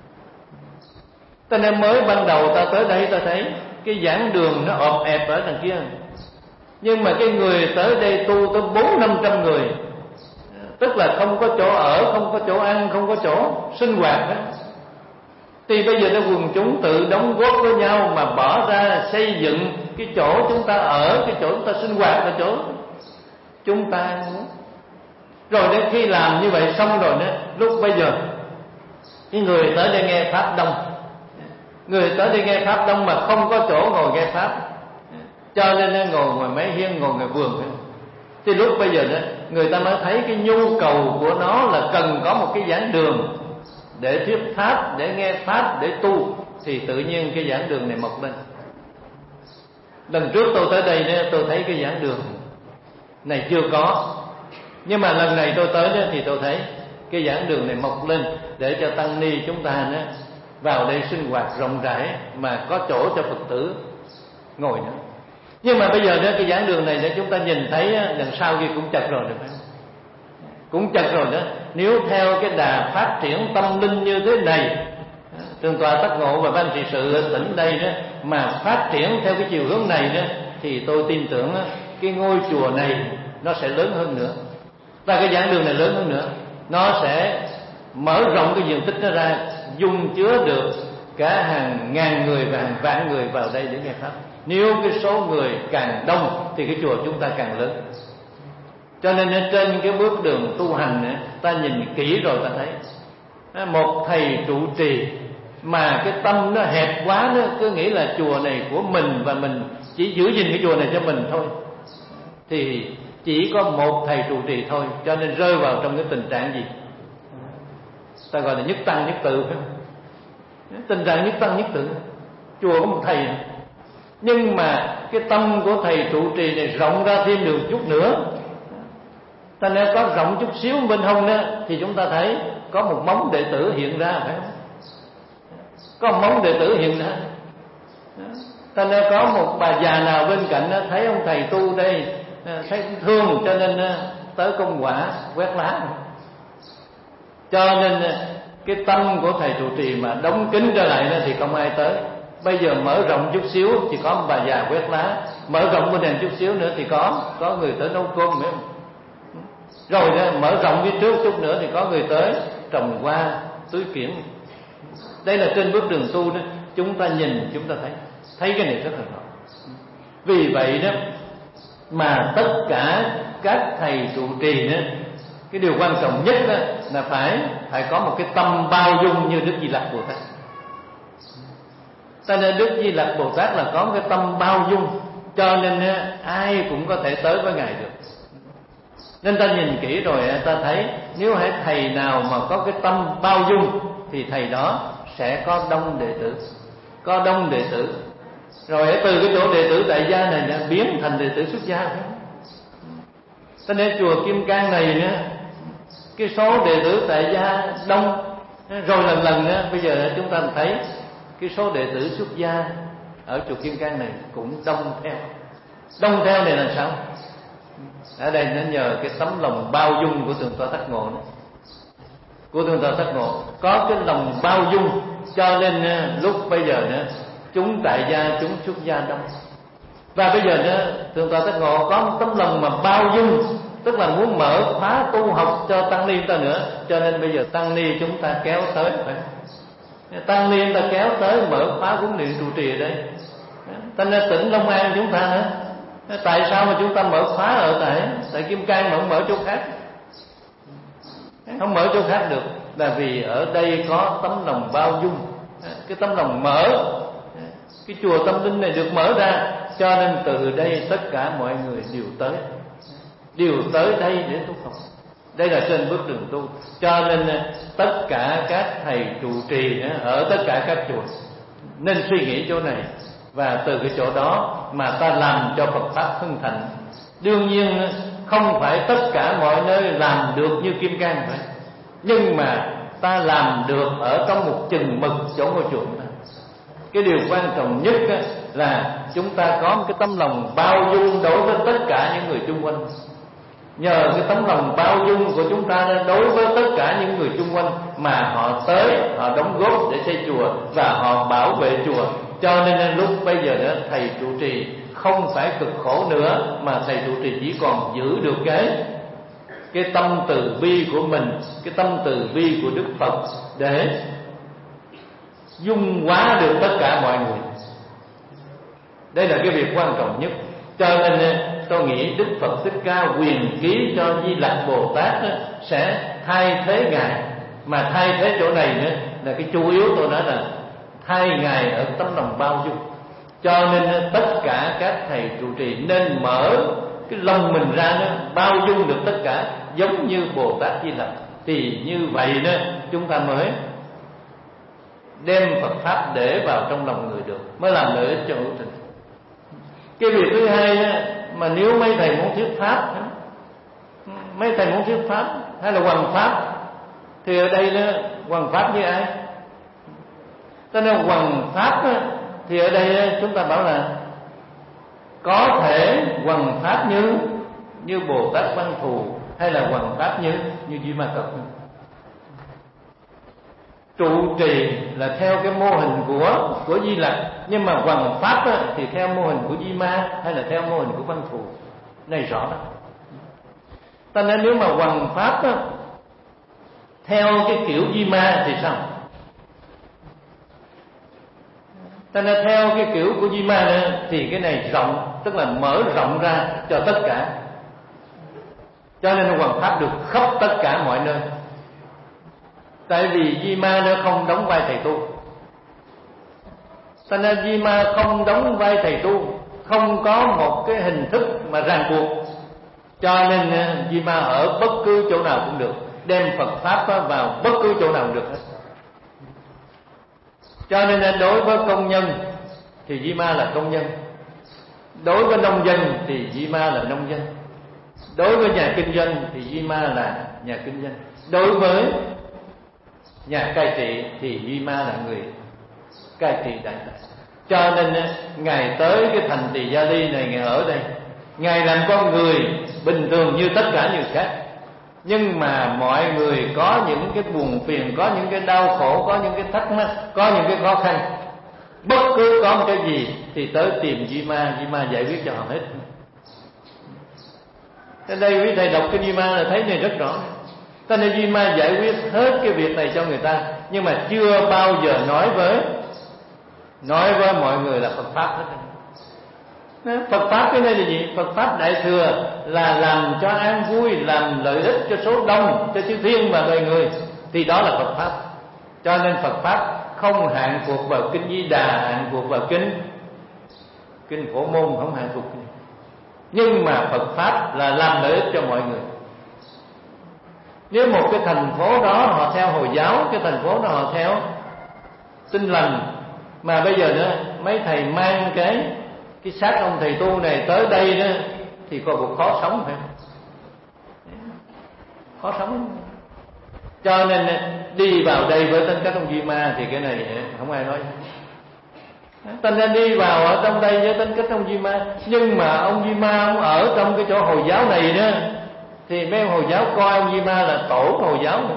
Ta nên mới ban đầu ta tới đây ta thấy cái giảng đường nó ọp ẹp ở đằng kia, nhưng mà cái người tới đây tu tới bốn năm trăm người, tức là không có chỗ ở, không có chỗ ăn, không có chỗ sinh hoạt đó. Thì bây giờ nó quần chúng tự đóng góp với nhau mà bỏ ra xây dựng cái chỗ chúng ta ở, cái chỗ chúng ta sinh hoạt là chỗ chúng ta muốn. Rồi đến khi làm như vậy xong rồi đó, lúc bây giờ cái người tới đây nghe Pháp đông, người tới đây nghe Pháp đông mà không có chỗ ngồi nghe Pháp, cho nên nó ngồi ngoài máy hiên, ngồi ngoài vườn. Thì lúc bây giờ đó người ta mới thấy cái nhu cầu của nó là cần có một cái giảng đường để thuyết Pháp, để nghe Pháp, để tu. Thì tự nhiên cái giảng đường này mọc lên. Lần trước tôi tới đây đó, tôi thấy cái giảng đường này chưa có, nhưng mà lần này tôi tới đó thì tôi thấy cái giảng đường này mọc lên để cho tăng ni chúng ta đó vào đây sinh hoạt rộng rãi, mà có chỗ cho Phật tử ngồi nữa. Nhưng mà bây giờ đó cái giảng đường này để chúng ta nhìn thấy đằng sau kia cũng chật rồi, được không? Cũng chật rồi đó. Nếu theo cái đà phát triển tâm linh như thế này, Thượng tọa Tất Ngộ và ban trị sự ở tỉnh đây đó mà phát triển theo cái chiều hướng này đó, thì tôi tin tưởng cái ngôi chùa này nó sẽ lớn hơn nữa, và cái giảng đường này lớn hơn nữa. Nó sẽ mở rộng cái diện tích nó ra, dung chứa được cả hàng ngàn người và hàng vạn người vào đây để nghe Pháp. Nếu cái số người càng đông thì cái chùa chúng ta càng lớn. Cho nên trên cái bước đường tu hành ta nhìn kỹ rồi ta thấy một thầy trụ trì mà cái tâm nó hẹp quá, nó cứ nghĩ là chùa này của mình và mình chỉ giữ gìn cái chùa này cho mình thôi, thì chỉ có một thầy trụ trì thôi. Cho nên rơi vào trong cái tình trạng gì ta gọi là nhất tăng nhất tự, phải không? Tình trạng nhất tăng nhất tự, chùa có một thầy, nhưng mà cái tâm của thầy trụ trì này rộng ra thêm được chút nữa. Ta nếu có rộng chút xíu bên hông đó thì chúng ta thấy có một móng đệ tử hiện ra, phải không? Có một móng đệ tử hiện ra. Ta nếu có một bà già nào bên cạnh đó, thấy ông thầy tu đây thấy thương cho nên tới công quả quét lá. Cho nên cái tâm của thầy trụ trì mà đóng kín trở lại đó thì không ai tới. Bây giờ mở rộng chút xíu thì có một bà già quét lá, mở rộng bên này chút xíu nữa thì có có người tới nấu cơm nữa. Rồi đó, mở rộng phía trước chút nữa thì có người tới trồng hoa tưới kiển. Đây là trên bước đường tu đó, chúng ta nhìn chúng ta thấy thấy cái này rất là rõ. Vì vậy đó mà tất cả các thầy trụ trì đó, cái điều quan trọng nhất đó là phải phải có một cái tâm bao dung như Đức Di Lặc Bồ Tát. Cho nên Đức Di Lặc Bồ Tát là có một cái tâm bao dung, cho nên ai cũng có thể tới với Ngài được. Nên ta nhìn kỹ rồi ta thấy nếu hãy thầy nào mà có cái tâm bao dung thì thầy đó sẽ có đông đệ tử, có đông đệ tử. Rồi từ cái chỗ đệ tử tại gia này biến thành đệ tử xuất gia. Cho nên chùa Kim Cang này nữa, cái số đệ tử tại gia đông, rồi lần lần nữa, bây giờ chúng ta thấy cái số đệ tử xuất gia ở chùa Kim Cang này cũng đông theo. Đông theo này là sao? Ở đây nó nhờ cái tấm lòng bao dung của Thượng Tọa Giác Ngộ đó. Của Thượng Tọa Giác Ngộ có cái lòng bao dung, cho nên lúc bây giờ nữa chúng tại gia, chúng xuất gia đông. Và bây giờ nữa Thượng Tọa Giác Ngộ có một tấm lòng mà bao dung, tức là muốn mở khóa tu học cho tăng ni ta nữa, cho nên bây giờ tăng ni chúng ta kéo tới, phải tăng ni ta kéo tới mở khóa huấn luyện trụ trì ở đây. Ta nên tỉnh Long An chúng ta nữa, tại sao mà chúng ta mở khóa ở tại tại Kim Cang mà không mở chỗ khác? Không mở chỗ khác được là vì ở đây có tấm lòng bao dung, cái tấm lòng mở, cái chùa tâm linh này được mở ra, cho nên từ đây tất cả mọi người đều tới, đều tới đây để tu học. Đây là trên bước đường tu. Cho nên tất cả các thầy trụ trì ở tất cả các chùa nên suy nghĩ chỗ này, và từ cái chỗ đó mà ta làm cho Phật pháp hưng thịnh. Đương nhiên không phải tất cả mọi nơi làm được như Kim Cang phải, nhưng mà ta làm được ở trong một chừng mực chỗ ngôi chùa ta. Cái điều quan trọng nhất là chúng ta có một cái tấm lòng bao dung đối với tất cả những người chung quanh. Nhờ cái tấm lòng bao dung của chúng ta đối với tất cả những người chung quanh mà họ tới, họ đóng góp để xây chùa và họ bảo vệ chùa. Cho nên lúc bây giờ đó thầy trụ trì không phải cực khổ nữa, mà thầy trụ trì chỉ còn giữ được cái cái tâm từ bi của mình, cái tâm từ bi của Đức Phật để dung hóa được tất cả mọi người. Đây là cái việc quan trọng nhất. Cho nên tôi nghĩ Đức Phật Thích Ca quyền ký cho Di Lặc Bồ Tát đó, sẽ thay thế Ngài. Mà thay thế chỗ này nữa là cái chủ yếu tôi nói là thay Ngài ở tấm lòng bao dung. Cho nên tất cả các thầy trụ trì nên mở cái lòng mình ra nữa, bao dung được tất cả, giống như Bồ Tát Di Lặc. Thì như vậy đó chúng ta mới đem Phật pháp để vào trong lòng người được, mới làm lợi ích cho hữu tình. Cái việc thứ hai đó, mà nếu mấy thầy muốn thuyết pháp, mấy thầy muốn thuyết pháp hay là hoằng pháp, thì ở đây đó hoằng pháp như ai? Cho nên hoằng pháp đó, thì ở đây chúng ta bảo là có thể hoằng pháp như như Bồ Tát Văn Thù, hay là hoằng pháp như như Di Ma Cật. Trụ trì là theo cái mô hình của của Di Lặc, nhưng mà hoằng pháp á, thì theo mô hình của Di Ma hay là theo mô hình của Văn Thù. Này rõ đó. Ta nói nếu mà hoằng pháp á, theo cái kiểu Di Ma thì sao? Ta nên theo cái kiểu của Di Ma nữa, thì cái này rộng, tức là mở rộng ra cho tất cả. Cho nên Hoằng Pháp được khắp tất cả mọi nơi. Tại vì Di Ma nó không đóng vai thầy tu. Cho nên Di Ma không đóng vai thầy tu, không có một cái hình thức mà ràng buộc. Cho nên Di Ma ở bất cứ chỗ nào cũng được, đem Phật Pháp vào bất cứ chỗ nào cũng được hết. Cho nên đối với công nhân thì Di Ma là công nhân, đối với nông dân thì Di Ma là nông dân, đối với nhà kinh doanh thì Di Ma là nhà kinh doanh, đối với nhà cai trị thì Di Ma là người cai trị đại đại. Cho nên Ngài tới cái thành Tỳ Gia Ly này, Ngài ở đây, Ngài làm con người bình thường như tất cả người khác. Nhưng mà mọi người có những cái buồn phiền, có những cái đau khổ, có những cái thắc mắc, có những cái khó khăn, bất cứ có một cái gì thì tới tìm Di Ma, Di Ma giải quyết cho họ hết. Ở đây quý thầy đọc cái Di Ma là thấy này rất rõ. Cho nên Di Ma giải quyết hết cái việc này cho người ta, nhưng mà chưa bao giờ nói với nói với mọi người là Phật Pháp hết. Phật Pháp cái này là gì? Phật Pháp Đại Thừa là làm cho an vui, làm lợi ích cho số đông, cho chư thiên và đời người, thì đó là Phật Pháp. Cho nên Phật Pháp không hạn cuộc vào kinh Di Đà, hạn cuộc vào kinh kinh Phổ Môn, không hạn cuộc. Nhưng mà Phật Pháp là làm lợi ích cho mọi người. Nếu một cái thành phố đó họ theo Hồi giáo, cái thành phố đó họ theo Tin Lành, mà bây giờ nữa mấy thầy mang cái cái xác ông thầy tu này tới đây nữa, thì có cuộc khó sống phải không? Khó sống. Cho nên đi vào đây với tính cách ông Di Ma thì cái này không ai nói. Ta nên đi vào ở trong đây với tính cách ông Di Ma. Nhưng mà ông Di Ma ông ở trong cái chỗ Hồi giáo này nữa, thì mấy Hồi giáo coi ông Di Ma là tổ của Hồi giáo nữa.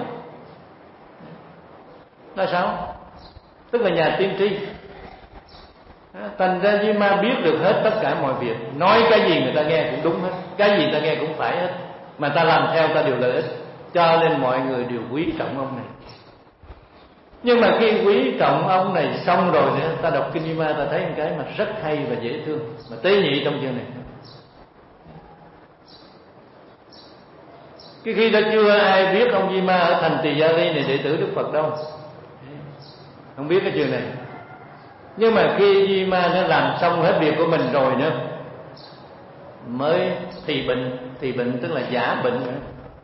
Là sao? Tức là nhà tiên tri. Thành ra Di Ma biết được hết tất cả mọi việc, nói cái gì người ta nghe cũng đúng hết, cái gì người ta nghe cũng phải hết, mà ta làm theo ta đều lợi ích. Cho nên mọi người đều quý trọng ông này. Nhưng mà khi quý trọng ông này xong rồi nữa, ta đọc kinh Di Ma ta thấy một cái mà rất hay và dễ thương, mà tế nhị trong chương này. Cái khi đó chưa ai biết ông Di Ma ở thành Tỳ Gia Ly này đệ tử Đức Phật đâu, không biết cái chuyện này. Nhưng mà khi Di Ma nó làm xong hết việc của mình rồi nữa, mới thì bệnh, thì bệnh tức là giả bệnh nữa.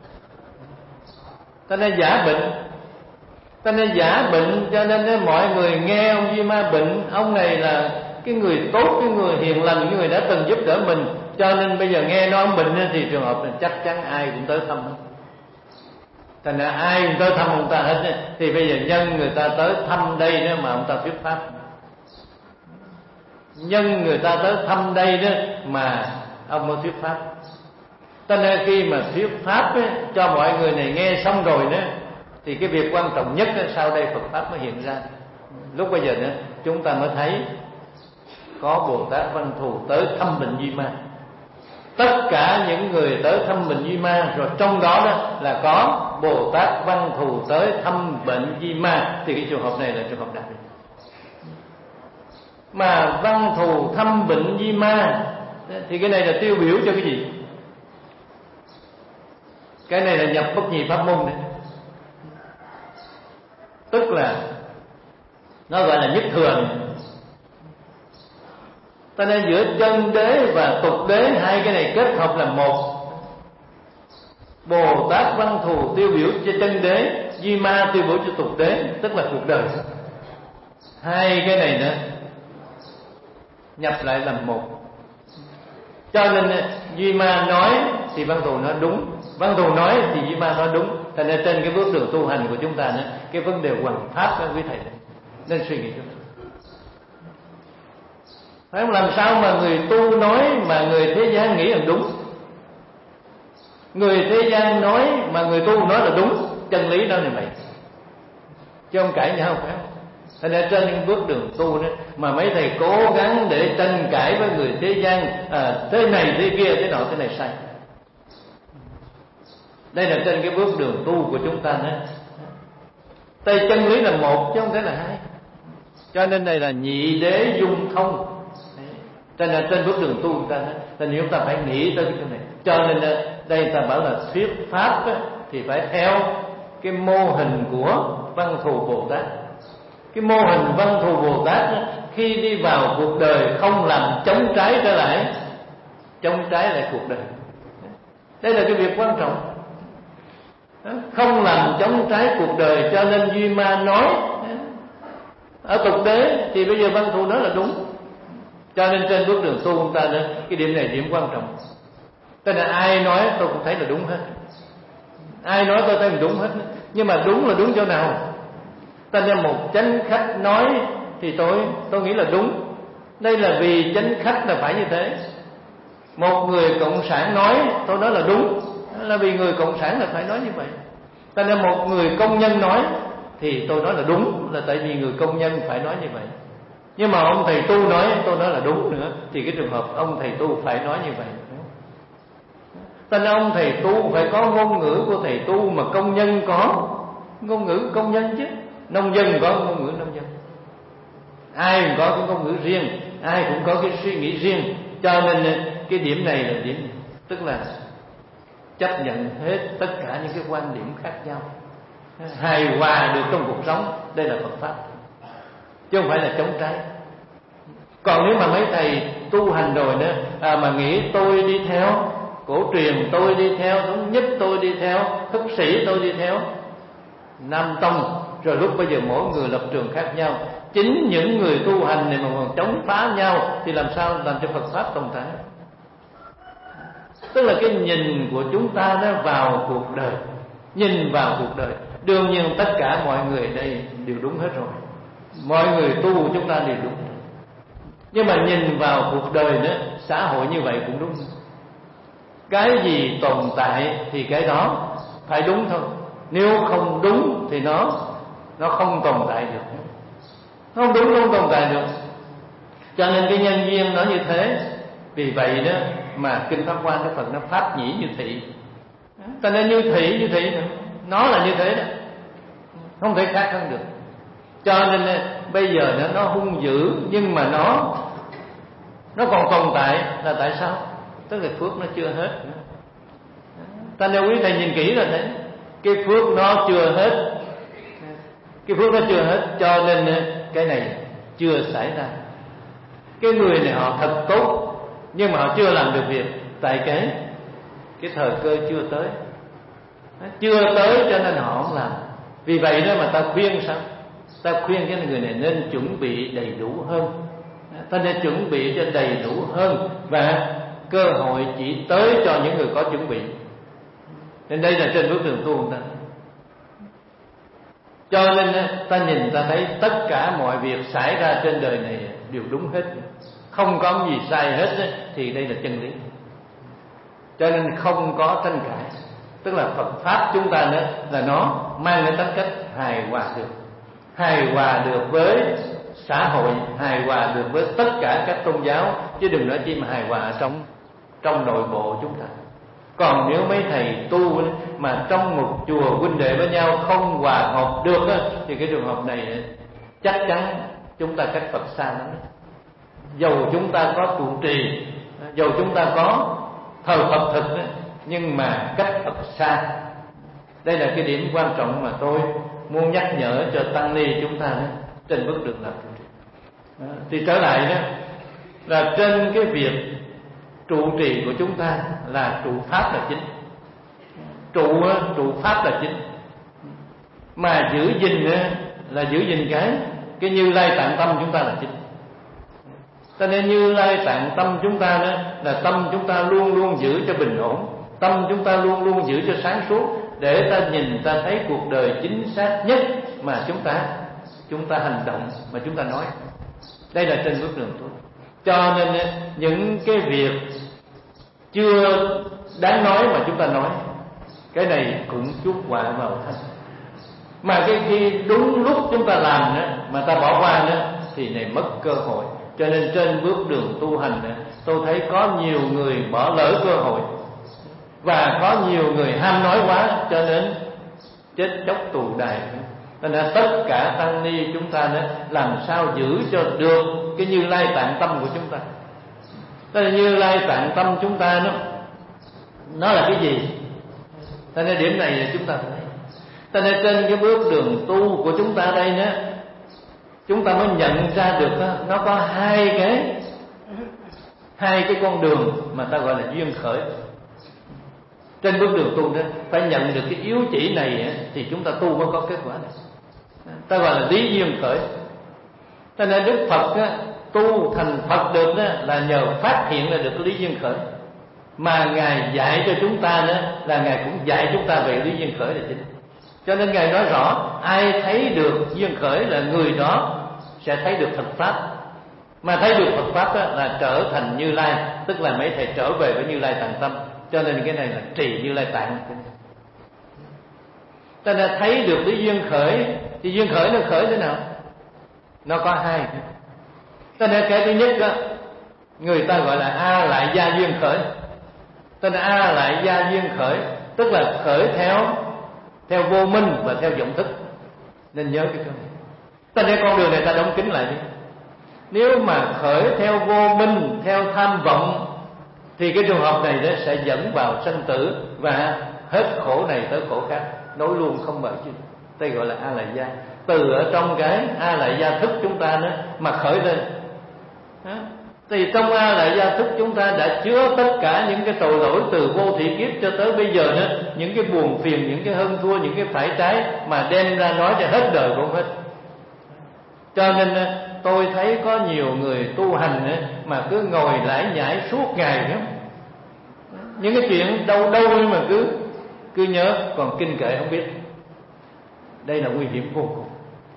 Ta nên giả bệnh, ta nên giả bệnh, cho nên mọi người nghe ông Di Ma bệnh, ông này là cái người tốt, cái người hiền lành, cái người đã từng giúp đỡ mình, cho nên bây giờ nghe nói ông bệnh thì trường hợp này chắc chắn ai cũng tới thăm. Thành ra ai cũng tới thăm ông ta hết, thì bây giờ nhân người ta tới thăm đây đó mà ông ta thuyết pháp. Nhân người ta tới thăm đây đó mà ông mới thuyết pháp. Cho nên khi mà thuyết pháp ấy, cho mọi người này nghe xong rồi đó, thì cái việc quan trọng nhất đó, sau đây Phật Pháp mới hiện ra. Lúc bây giờ nữa chúng ta mới thấy có Bồ Tát Văn Thù tới thăm bệnh Di Ma. Tất cả những người tới thăm bệnh Di Ma, rồi trong đó, đó là có Bồ Tát Văn Thù tới thăm bệnh Di Ma, thì cái trường hợp này là trường hợp đặc biệt. Mà Văn Thù thăm bệnh Di Ma thì cái này là tiêu biểu cho cái gì? Cái này là nhập bất nhị pháp môn đấy. Tức là nó gọi là nhất thường. Cho nên giữa chân đế và tục đế, hai cái này kết hợp là một. Bồ Tát Văn Thù tiêu biểu cho chân đế, Di Ma tiêu biểu cho tục đế, tức là cuộc đời. Hai cái này nữa nhập lại làm một. Cho nên Di Ma nói thì Văn Thù nói đúng, Văn Thù nói thì Di Ma nói đúng. Thành ra trên cái bước đường tu hành của chúng ta nữa, cái vấn đề hoằng pháp đó quý thầy nên suy nghĩ chút. Phải không? Làm sao mà người tu nói mà người thế gian nghĩ là đúng, người thế gian nói mà người tu nói là đúng, chân lý đó là vậy, chứ không cãi nhau, phải không? Thành ra trên những bước đường tu đó mà mấy thầy cố gắng để tranh cãi với người thế gian, à, thế này thế kia thế nọ thế này sai. Đây là trên cái bước đường tu của chúng ta đó. Tay chân lý là một chứ không thể là hai. Cho nên đây là nhị đế dung thông. Cho nên trên bước đường tu chúng ta đó, chúng ta phải nghĩ tới cái chỗ này. Cho nên đây ta bảo là thuyết pháp đó, thì phải theo cái mô hình của Văn Thù Bồ Tát. Cái mô hình Văn Thù Bồ Tát đó, khi đi vào cuộc đời không làm chống trái trở lại, chống trái lại cuộc đời. Đây là cái việc quan trọng. Không làm chống trái cuộc đời, cho nên Duy Ma nói ở tục đế thì bây giờ Văn Thù nói là đúng. Cho nên trên bước đường tu chúng ta đó, cái điểm này điểm quan trọng. Cho nên ai nói tôi cũng thấy là đúng hết, ai nói tôi thấy là đúng hết. Nhưng mà đúng là đúng chỗ nào? Ta nên một chánh khách nói thì tôi tôi nghĩ là đúng. Đây là vì chánh khách là phải như thế. Một người cộng sản nói tôi nói là đúng, là vì người cộng sản là phải nói như vậy. Ta nên một người công nhân nói thì tôi nói là đúng, là tại vì người công nhân phải nói như vậy. Nhưng mà ông thầy tu nói tôi nói là đúng nữa, thì cái trường hợp ông thầy tu phải nói như vậy. Ta nên ông thầy tu phải có ngôn ngữ của thầy tu, mà công nhân có ngôn ngữ công nhân chứ. Nông dân có ngôn ngữ nông dân. Ai cũng có cái ngôn ngữ riêng, ai cũng có cái suy nghĩ riêng. Cho nên cái điểm này là điểm, tức là chấp nhận hết tất cả những cái quan điểm khác nhau, hài hòa được trong cuộc sống. Đây là Phật pháp, chứ không phải là chống trái. Còn nếu mà mấy thầy tu hành rồi nữa à, mà nghĩ tôi đi theo cổ truyền, tôi đi theo thống nhất, tôi đi theo thức sĩ, tôi đi theo Nam Tông, rồi lúc bây giờ mỗi người lập trường khác nhau. Chính những người tu hành này mà còn chống phá nhau thì làm sao làm cho Phật pháp tồn tại? Tức là cái nhìn của chúng ta nó vào cuộc đời, nhìn vào cuộc đời. Đương nhiên tất cả mọi người đây đều đúng hết rồi, mọi người tu chúng ta đều đúng. Nhưng mà nhìn vào cuộc đời nữa, xã hội như vậy cũng đúng. Cái gì tồn tại thì cái đó phải đúng thôi. Nếu không đúng thì nó nó không tồn tại được. Nó không đúng, nó không tồn tại được. Cho nên cái nhân duyên nó như thế. Vì vậy đó mà Kinh Pháp Hoa Đức Phật nó pháp nhĩ như thị. Cho nên như thị như thị nó là như thế đó, không thể khác hơn được. Cho nên bây giờ nó, nó hung dữ, nhưng mà nó nó còn tồn tại là tại sao? Tức là phước nó chưa hết. Ta nếu quý thầy nhìn kỹ là thấy cái phước nó chưa hết, cái phước nó chưa hết, cho nên cái này chưa xảy ra. Cái người này họ thật tốt, nhưng mà họ chưa làm được việc, tại cái cái thời cơ chưa tới, chưa tới cho nên họ không làm. Vì vậy đó mà ta khuyên sao? Ta khuyên cái người này nên chuẩn bị đầy đủ hơn, ta nên chuẩn bị cho đầy đủ hơn, và cơ hội chỉ tới cho những người có chuẩn bị. Nên đây là trên bước đường tu của ta. Cho nên ta nhìn ta thấy tất cả mọi việc xảy ra trên đời này đều đúng hết, không có gì sai hết, thì đây là chân lý. Cho nên không có tranh cãi. Tức là Phật pháp chúng ta nữa là nó mang đến tính cách hài hòa được, hài hòa được với xã hội, hài hòa được với tất cả các tôn giáo, chứ đừng nói chi mà hài hòa trong trong nội bộ chúng ta. Còn nếu mấy thầy tu mà trong một chùa huynh đệ với nhau không hòa hợp được thì cái trường hợp này chắc chắn chúng ta cách Phật xa lắm. Dầu chúng ta có trụ trì, dầu chúng ta có thờ Phật thực, nhưng mà cách Phật xa. Đây là cái điểm quan trọng mà tôi muốn nhắc nhở cho tăng ni chúng ta đó, trên bước đường làm trụ trì. Thì trở lại đó là trên cái việc trụ trì của chúng ta là trụ pháp là chính, trụ trụ pháp là chính, mà giữ gìn là giữ gìn cái cái Như Lai Tạng Tâm chúng ta là chính. Cho nên Như Lai Tạng Tâm chúng ta đó là tâm chúng ta luôn luôn giữ cho bình ổn, tâm chúng ta luôn luôn giữ cho sáng suốt, để ta nhìn ta thấy cuộc đời chính xác nhất mà chúng ta chúng ta hành động, mà chúng ta nói. Đây là trên bước đường tu. Cho nên những cái việc chưa đáng nói mà chúng ta nói, cái này cũng chuốc họa vào thân. Mà cái khi đúng lúc chúng ta làm nữa mà ta bỏ qua nữa thì này mất cơ hội. Cho nên trên bước đường tu hành nữa, tôi thấy có nhiều người bỏ lỡ cơ hội, và có nhiều người ham nói quá cho nên chết chóc tù đài. Nên là tất cả tăng ni chúng ta đó làm sao giữ cho được cái Như Lai Tạng tâm của chúng ta. Tức là Như Lai Tạng tâm chúng ta nó nó là cái gì? Cho nên điểm này là chúng ta phải. Cho nên trên cái bước đường tu của chúng ta đây đó, chúng ta mới nhận ra được đó, nó có hai cái hai cái con đường mà ta gọi là duyên khởi. Trên bước đường tu đó phải nhận được cái yếu chỉ này thì chúng ta tu mới có kết quả này. Ta gọi là lý duyên khởi. Cho nên Đức Phật á, tu thành Phật được đó là nhờ phát hiện ra được cái lý duyên khởi. Mà Ngài dạy cho chúng ta đó là Ngài cũng dạy chúng ta về lý duyên khởi là chính. Cho nên Ngài nói rõ ai thấy được duyên khởi là người đó sẽ thấy được Phật Pháp. Mà thấy được Phật Pháp đó là trở thành Như Lai, tức là mấy thầy trở về với Như Lai Tạng tâm. Cho nên cái này là trì Như Lai Tạng. Cho nên thấy được lý duyên khởi. Thì duyên khởi nó khởi thế nào? Nó có hai. Cho nên cái thứ nhất đó, người ta gọi là A Lại Gia duyên khởi. Cho nên A Lại Gia duyên khởi tức là khởi theo theo vô minh và theo vọng thức. Nên nhớ cái câu này. Cho nên con đường này ta đóng kín lại đi. Nếu mà khởi theo vô minh, theo tham vọng thì cái trường hợp này nó sẽ dẫn vào sanh tử và hết khổ này tới khổ khác, nối luôn không mở chứ. Đây gọi là A Lại Gia. Từ ở trong cái A Lại Gia thức chúng ta đó mà khởi lên. Thì trong A Lại Gia thức chúng ta đã chứa tất cả những cái tội lỗi từ vô thị kiếp cho tới bây giờ đó, những cái buồn phiền, những cái hơn thua, những cái phải trái mà đem ra nói cho hết đời cũng hết. Cho nên tôi thấy có nhiều người tu hành mà cứ ngồi lải nhải suốt ngày đó. Những cái chuyện đâu đâu mà cứ cứ nhớ, còn kinh kệ không biết. Đây là nguy hiểm vô cùng.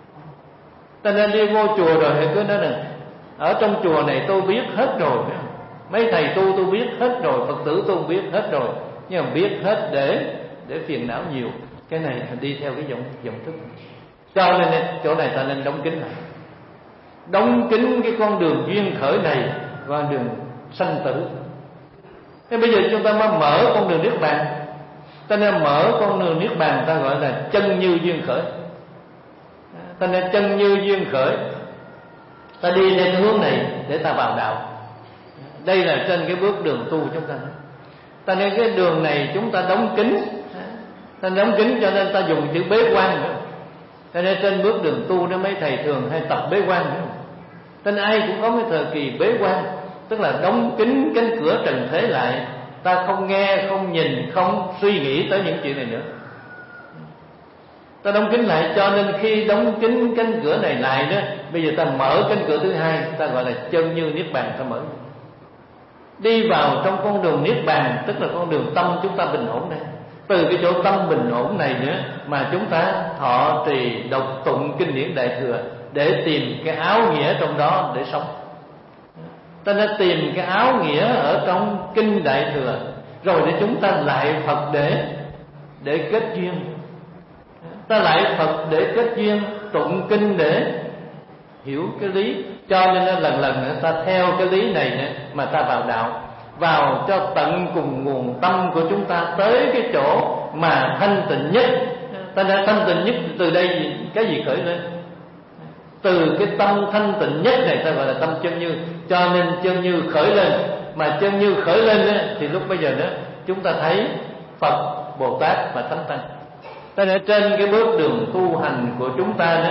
Cho nên đi vô chùa rồi thì cứ nói là ở trong chùa này tôi biết hết rồi, mấy thầy tu tôi biết hết rồi, Phật tử tôi biết hết rồi. Nhưng mà biết hết để để phiền não nhiều. Cái này đi theo cái vọng vọng thức. Cho nên chỗ này ta nên đóng kín lại, đóng kín cái con đường duyên khởi này và đường sanh tử. Thế bây giờ chúng ta mới mở con đường niết bàn. Ta nên mở con đường niết bàn ta gọi là chân như duyên khởi. Ta nên chân như duyên khởi. Ta đi lên cái hướng này để ta vào đạo. Đây là trên cái bước đường tu chúng ta. Ta nên cái đường này chúng ta đóng kín. Ta đóng kín cho nên ta dùng chữ bế quan nữa. Cho nên trên bước đường tu đó mấy thầy thường hay tập bế quan nữa. Cho nên ai cũng có cái thời kỳ bế quan, tức là đóng kín cánh cửa trần thế lại. Ta không nghe, không nhìn, không suy nghĩ tới những chuyện này nữa. Ta đóng kín lại, cho nên khi đóng kín cánh cửa này lại đó, bây giờ ta mở cánh cửa thứ hai, ta gọi là chân như niết bàn, ta mở. Đi vào trong con đường niết bàn, tức là con đường tâm chúng ta bình ổn này. Từ cái chỗ tâm bình ổn này nữa mà chúng ta thọ trì đọc tụng kinh điển Đại Thừa để tìm cái áo nghĩa trong đó để sống. Ta đã tìm cái áo nghĩa ở trong kinh Đại Thừa, rồi để chúng ta lại Phật để để kết duyên. Ta lại Phật để kết duyên, tụng kinh để hiểu cái lý. Cho nên lần lần nữa ta theo cái lý này nữa mà ta vào đạo, vào cho tận cùng nguồn tâm của chúng ta, tới cái chỗ mà thanh tịnh nhất. Ta đã thanh tịnh nhất từ đây cái gì khởi lên? Từ cái tâm thanh tịnh nhất này ta gọi là tâm chân như. Cho nên chân như khởi lên, mà chân như khởi lên đó, thì lúc bây giờ đó chúng ta thấy Phật, Bồ Tát và Thánh Tăng. Cho nên trên cái bước đường tu hành của chúng ta đó,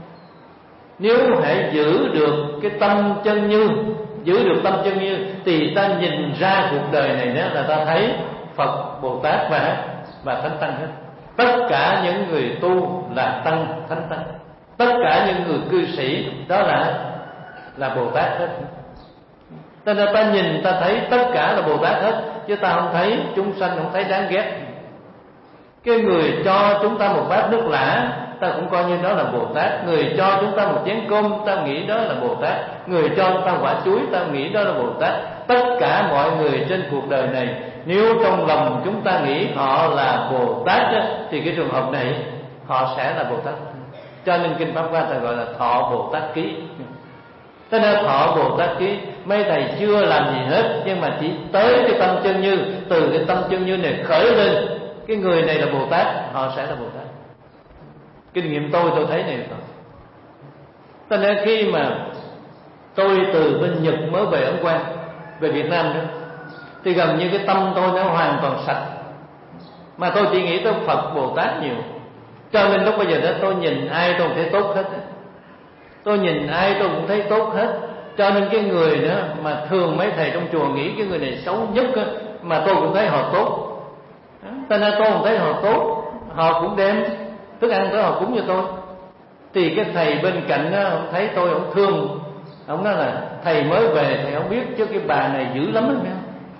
nếu hãy giữ được cái tâm chân như, giữ được tâm chân như, thì ta nhìn ra cuộc đời này đó là ta thấy Phật, Bồ Tát và và Thánh Tăng hết. Tất cả những người tu là Tăng, Thánh Tăng. Tất cả những người cư sĩ đó là là Bồ Tát hết. Cho nên ta nhìn ta thấy tất cả là Bồ Tát hết, chứ ta không thấy chúng sanh, không thấy đáng ghét. Cái người cho chúng ta một bát nước lã, ta cũng coi như đó là Bồ Tát. Người cho chúng ta một chén cơm, ta nghĩ đó là Bồ Tát. Người cho chúng ta quả chuối, ta nghĩ đó là Bồ Tát. Tất cả mọi người trên cuộc đời này, nếu trong lòng chúng ta nghĩ họ là Bồ Tát đó, thì cái trường hợp này họ sẽ là Bồ Tát. Cho nên kinh Pháp Hoa ta gọi là thọ Bồ Tát ký. Cho nên thọ Bồ Tát ký, mấy thầy chưa làm gì hết, nhưng mà chỉ tới cái tâm chân như. Từ cái tâm chân như này khởi lên, cái người này là Bồ Tát, họ sẽ là Bồ Tát. Kinh nghiệm tôi tôi thấy này thôi. Cho nên khi mà tôi từ bên Nhật mới về Ấn Quang, về Việt Nam đó, thì gần như cái tâm tôi nó hoàn toàn sạch, mà tôi chỉ nghĩ tới Phật Bồ Tát nhiều. Cho nên lúc bây giờ đó tôi nhìn ai tôi cũng thấy tốt hết. Tôi nhìn ai tôi cũng thấy tốt hết. Cho nên cái người đó mà thường mấy thầy trong chùa nghĩ cái người này xấu nhất đó, mà tôi cũng thấy họ tốt. Cho nên tôi cũng thấy họ tốt. Họ cũng đem thức ăn tới họ cúng cho tôi. Thì cái thầy bên cạnh đó, ông thấy tôi, ông thương. Ông nói là thầy mới về thầy không biết, chứ cái bà này dữ lắm đó,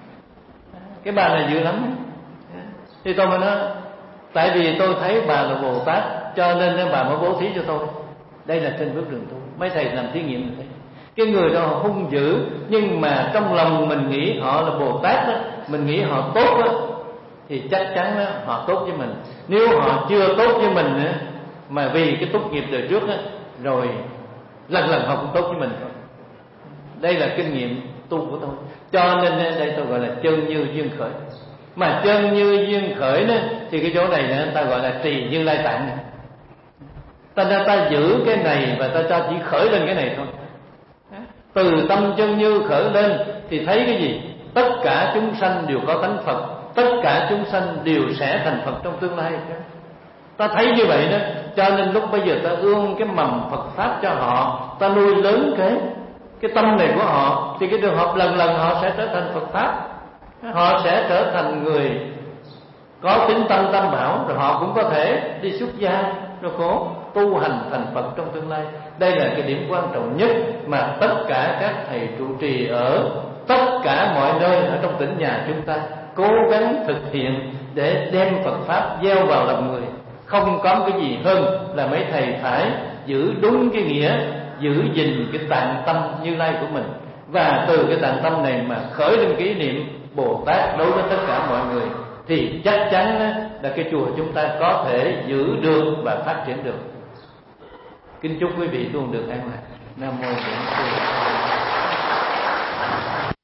cái bà này dữ lắm. Thì tôi mới nói tại vì tôi thấy bà là Bồ Tát, cho nên bà mới bố thí cho tôi. Đây là trên bước đường tu. Mấy thầy làm thí nghiệm như thế. Cái người đó hung dữ, nhưng mà trong lòng mình nghĩ họ là Bồ Tát đó, mình nghĩ họ tốt đó, thì chắc chắn đó, họ tốt với mình. Nếu họ chưa tốt với mình nữa, mà vì cái tốt nghiệp đời trước đó, rồi lần lần họ cũng tốt với mình thôi. Đây là kinh nghiệm tu của tôi. Cho nên đây tôi gọi là chân như duyên khởi. Mà chân như duyên khởi đó, thì cái chỗ này người ta gọi là trì Như Lai Tạng. Ta ra ta giữ cái này và ta cho chỉ khởi lên cái này thôi. Từ tâm chân như khởi lên thì thấy cái gì? Tất cả chúng sanh đều có tánh Phật, tất cả chúng sanh đều sẽ thành Phật trong tương lai. Ta thấy như vậy đó, cho nên lúc bây giờ ta ương cái mầm Phật Pháp cho họ, ta nuôi lớn cái cái tâm này của họ, thì cái trường hợp lần lần họ sẽ trở thành Phật Pháp. Họ sẽ trở thành người có tính tâm tam bảo, rồi họ cũng có thể đi xuất gia, rồi có tu hành thành Phật trong tương lai. Đây là cái điểm quan trọng nhất mà tất cả các thầy trụ trì ở tất cả mọi nơi ở trong tỉnh nhà chúng ta cố gắng thực hiện để đem Phật Pháp gieo vào lòng người. Không có cái gì hơn là mấy thầy phải giữ đúng cái nghĩa, giữ gìn cái tạng tâm Như Lai của mình, và từ cái tạng tâm này mà khởi lên kỷ niệm Bồ Tát đối với tất cả mọi người, thì chắc chắn là cái chùa chúng ta có thể giữ được và phát triển được. Kính chúc quý vị luôn được an lạc. Nam mô Bổn Sư.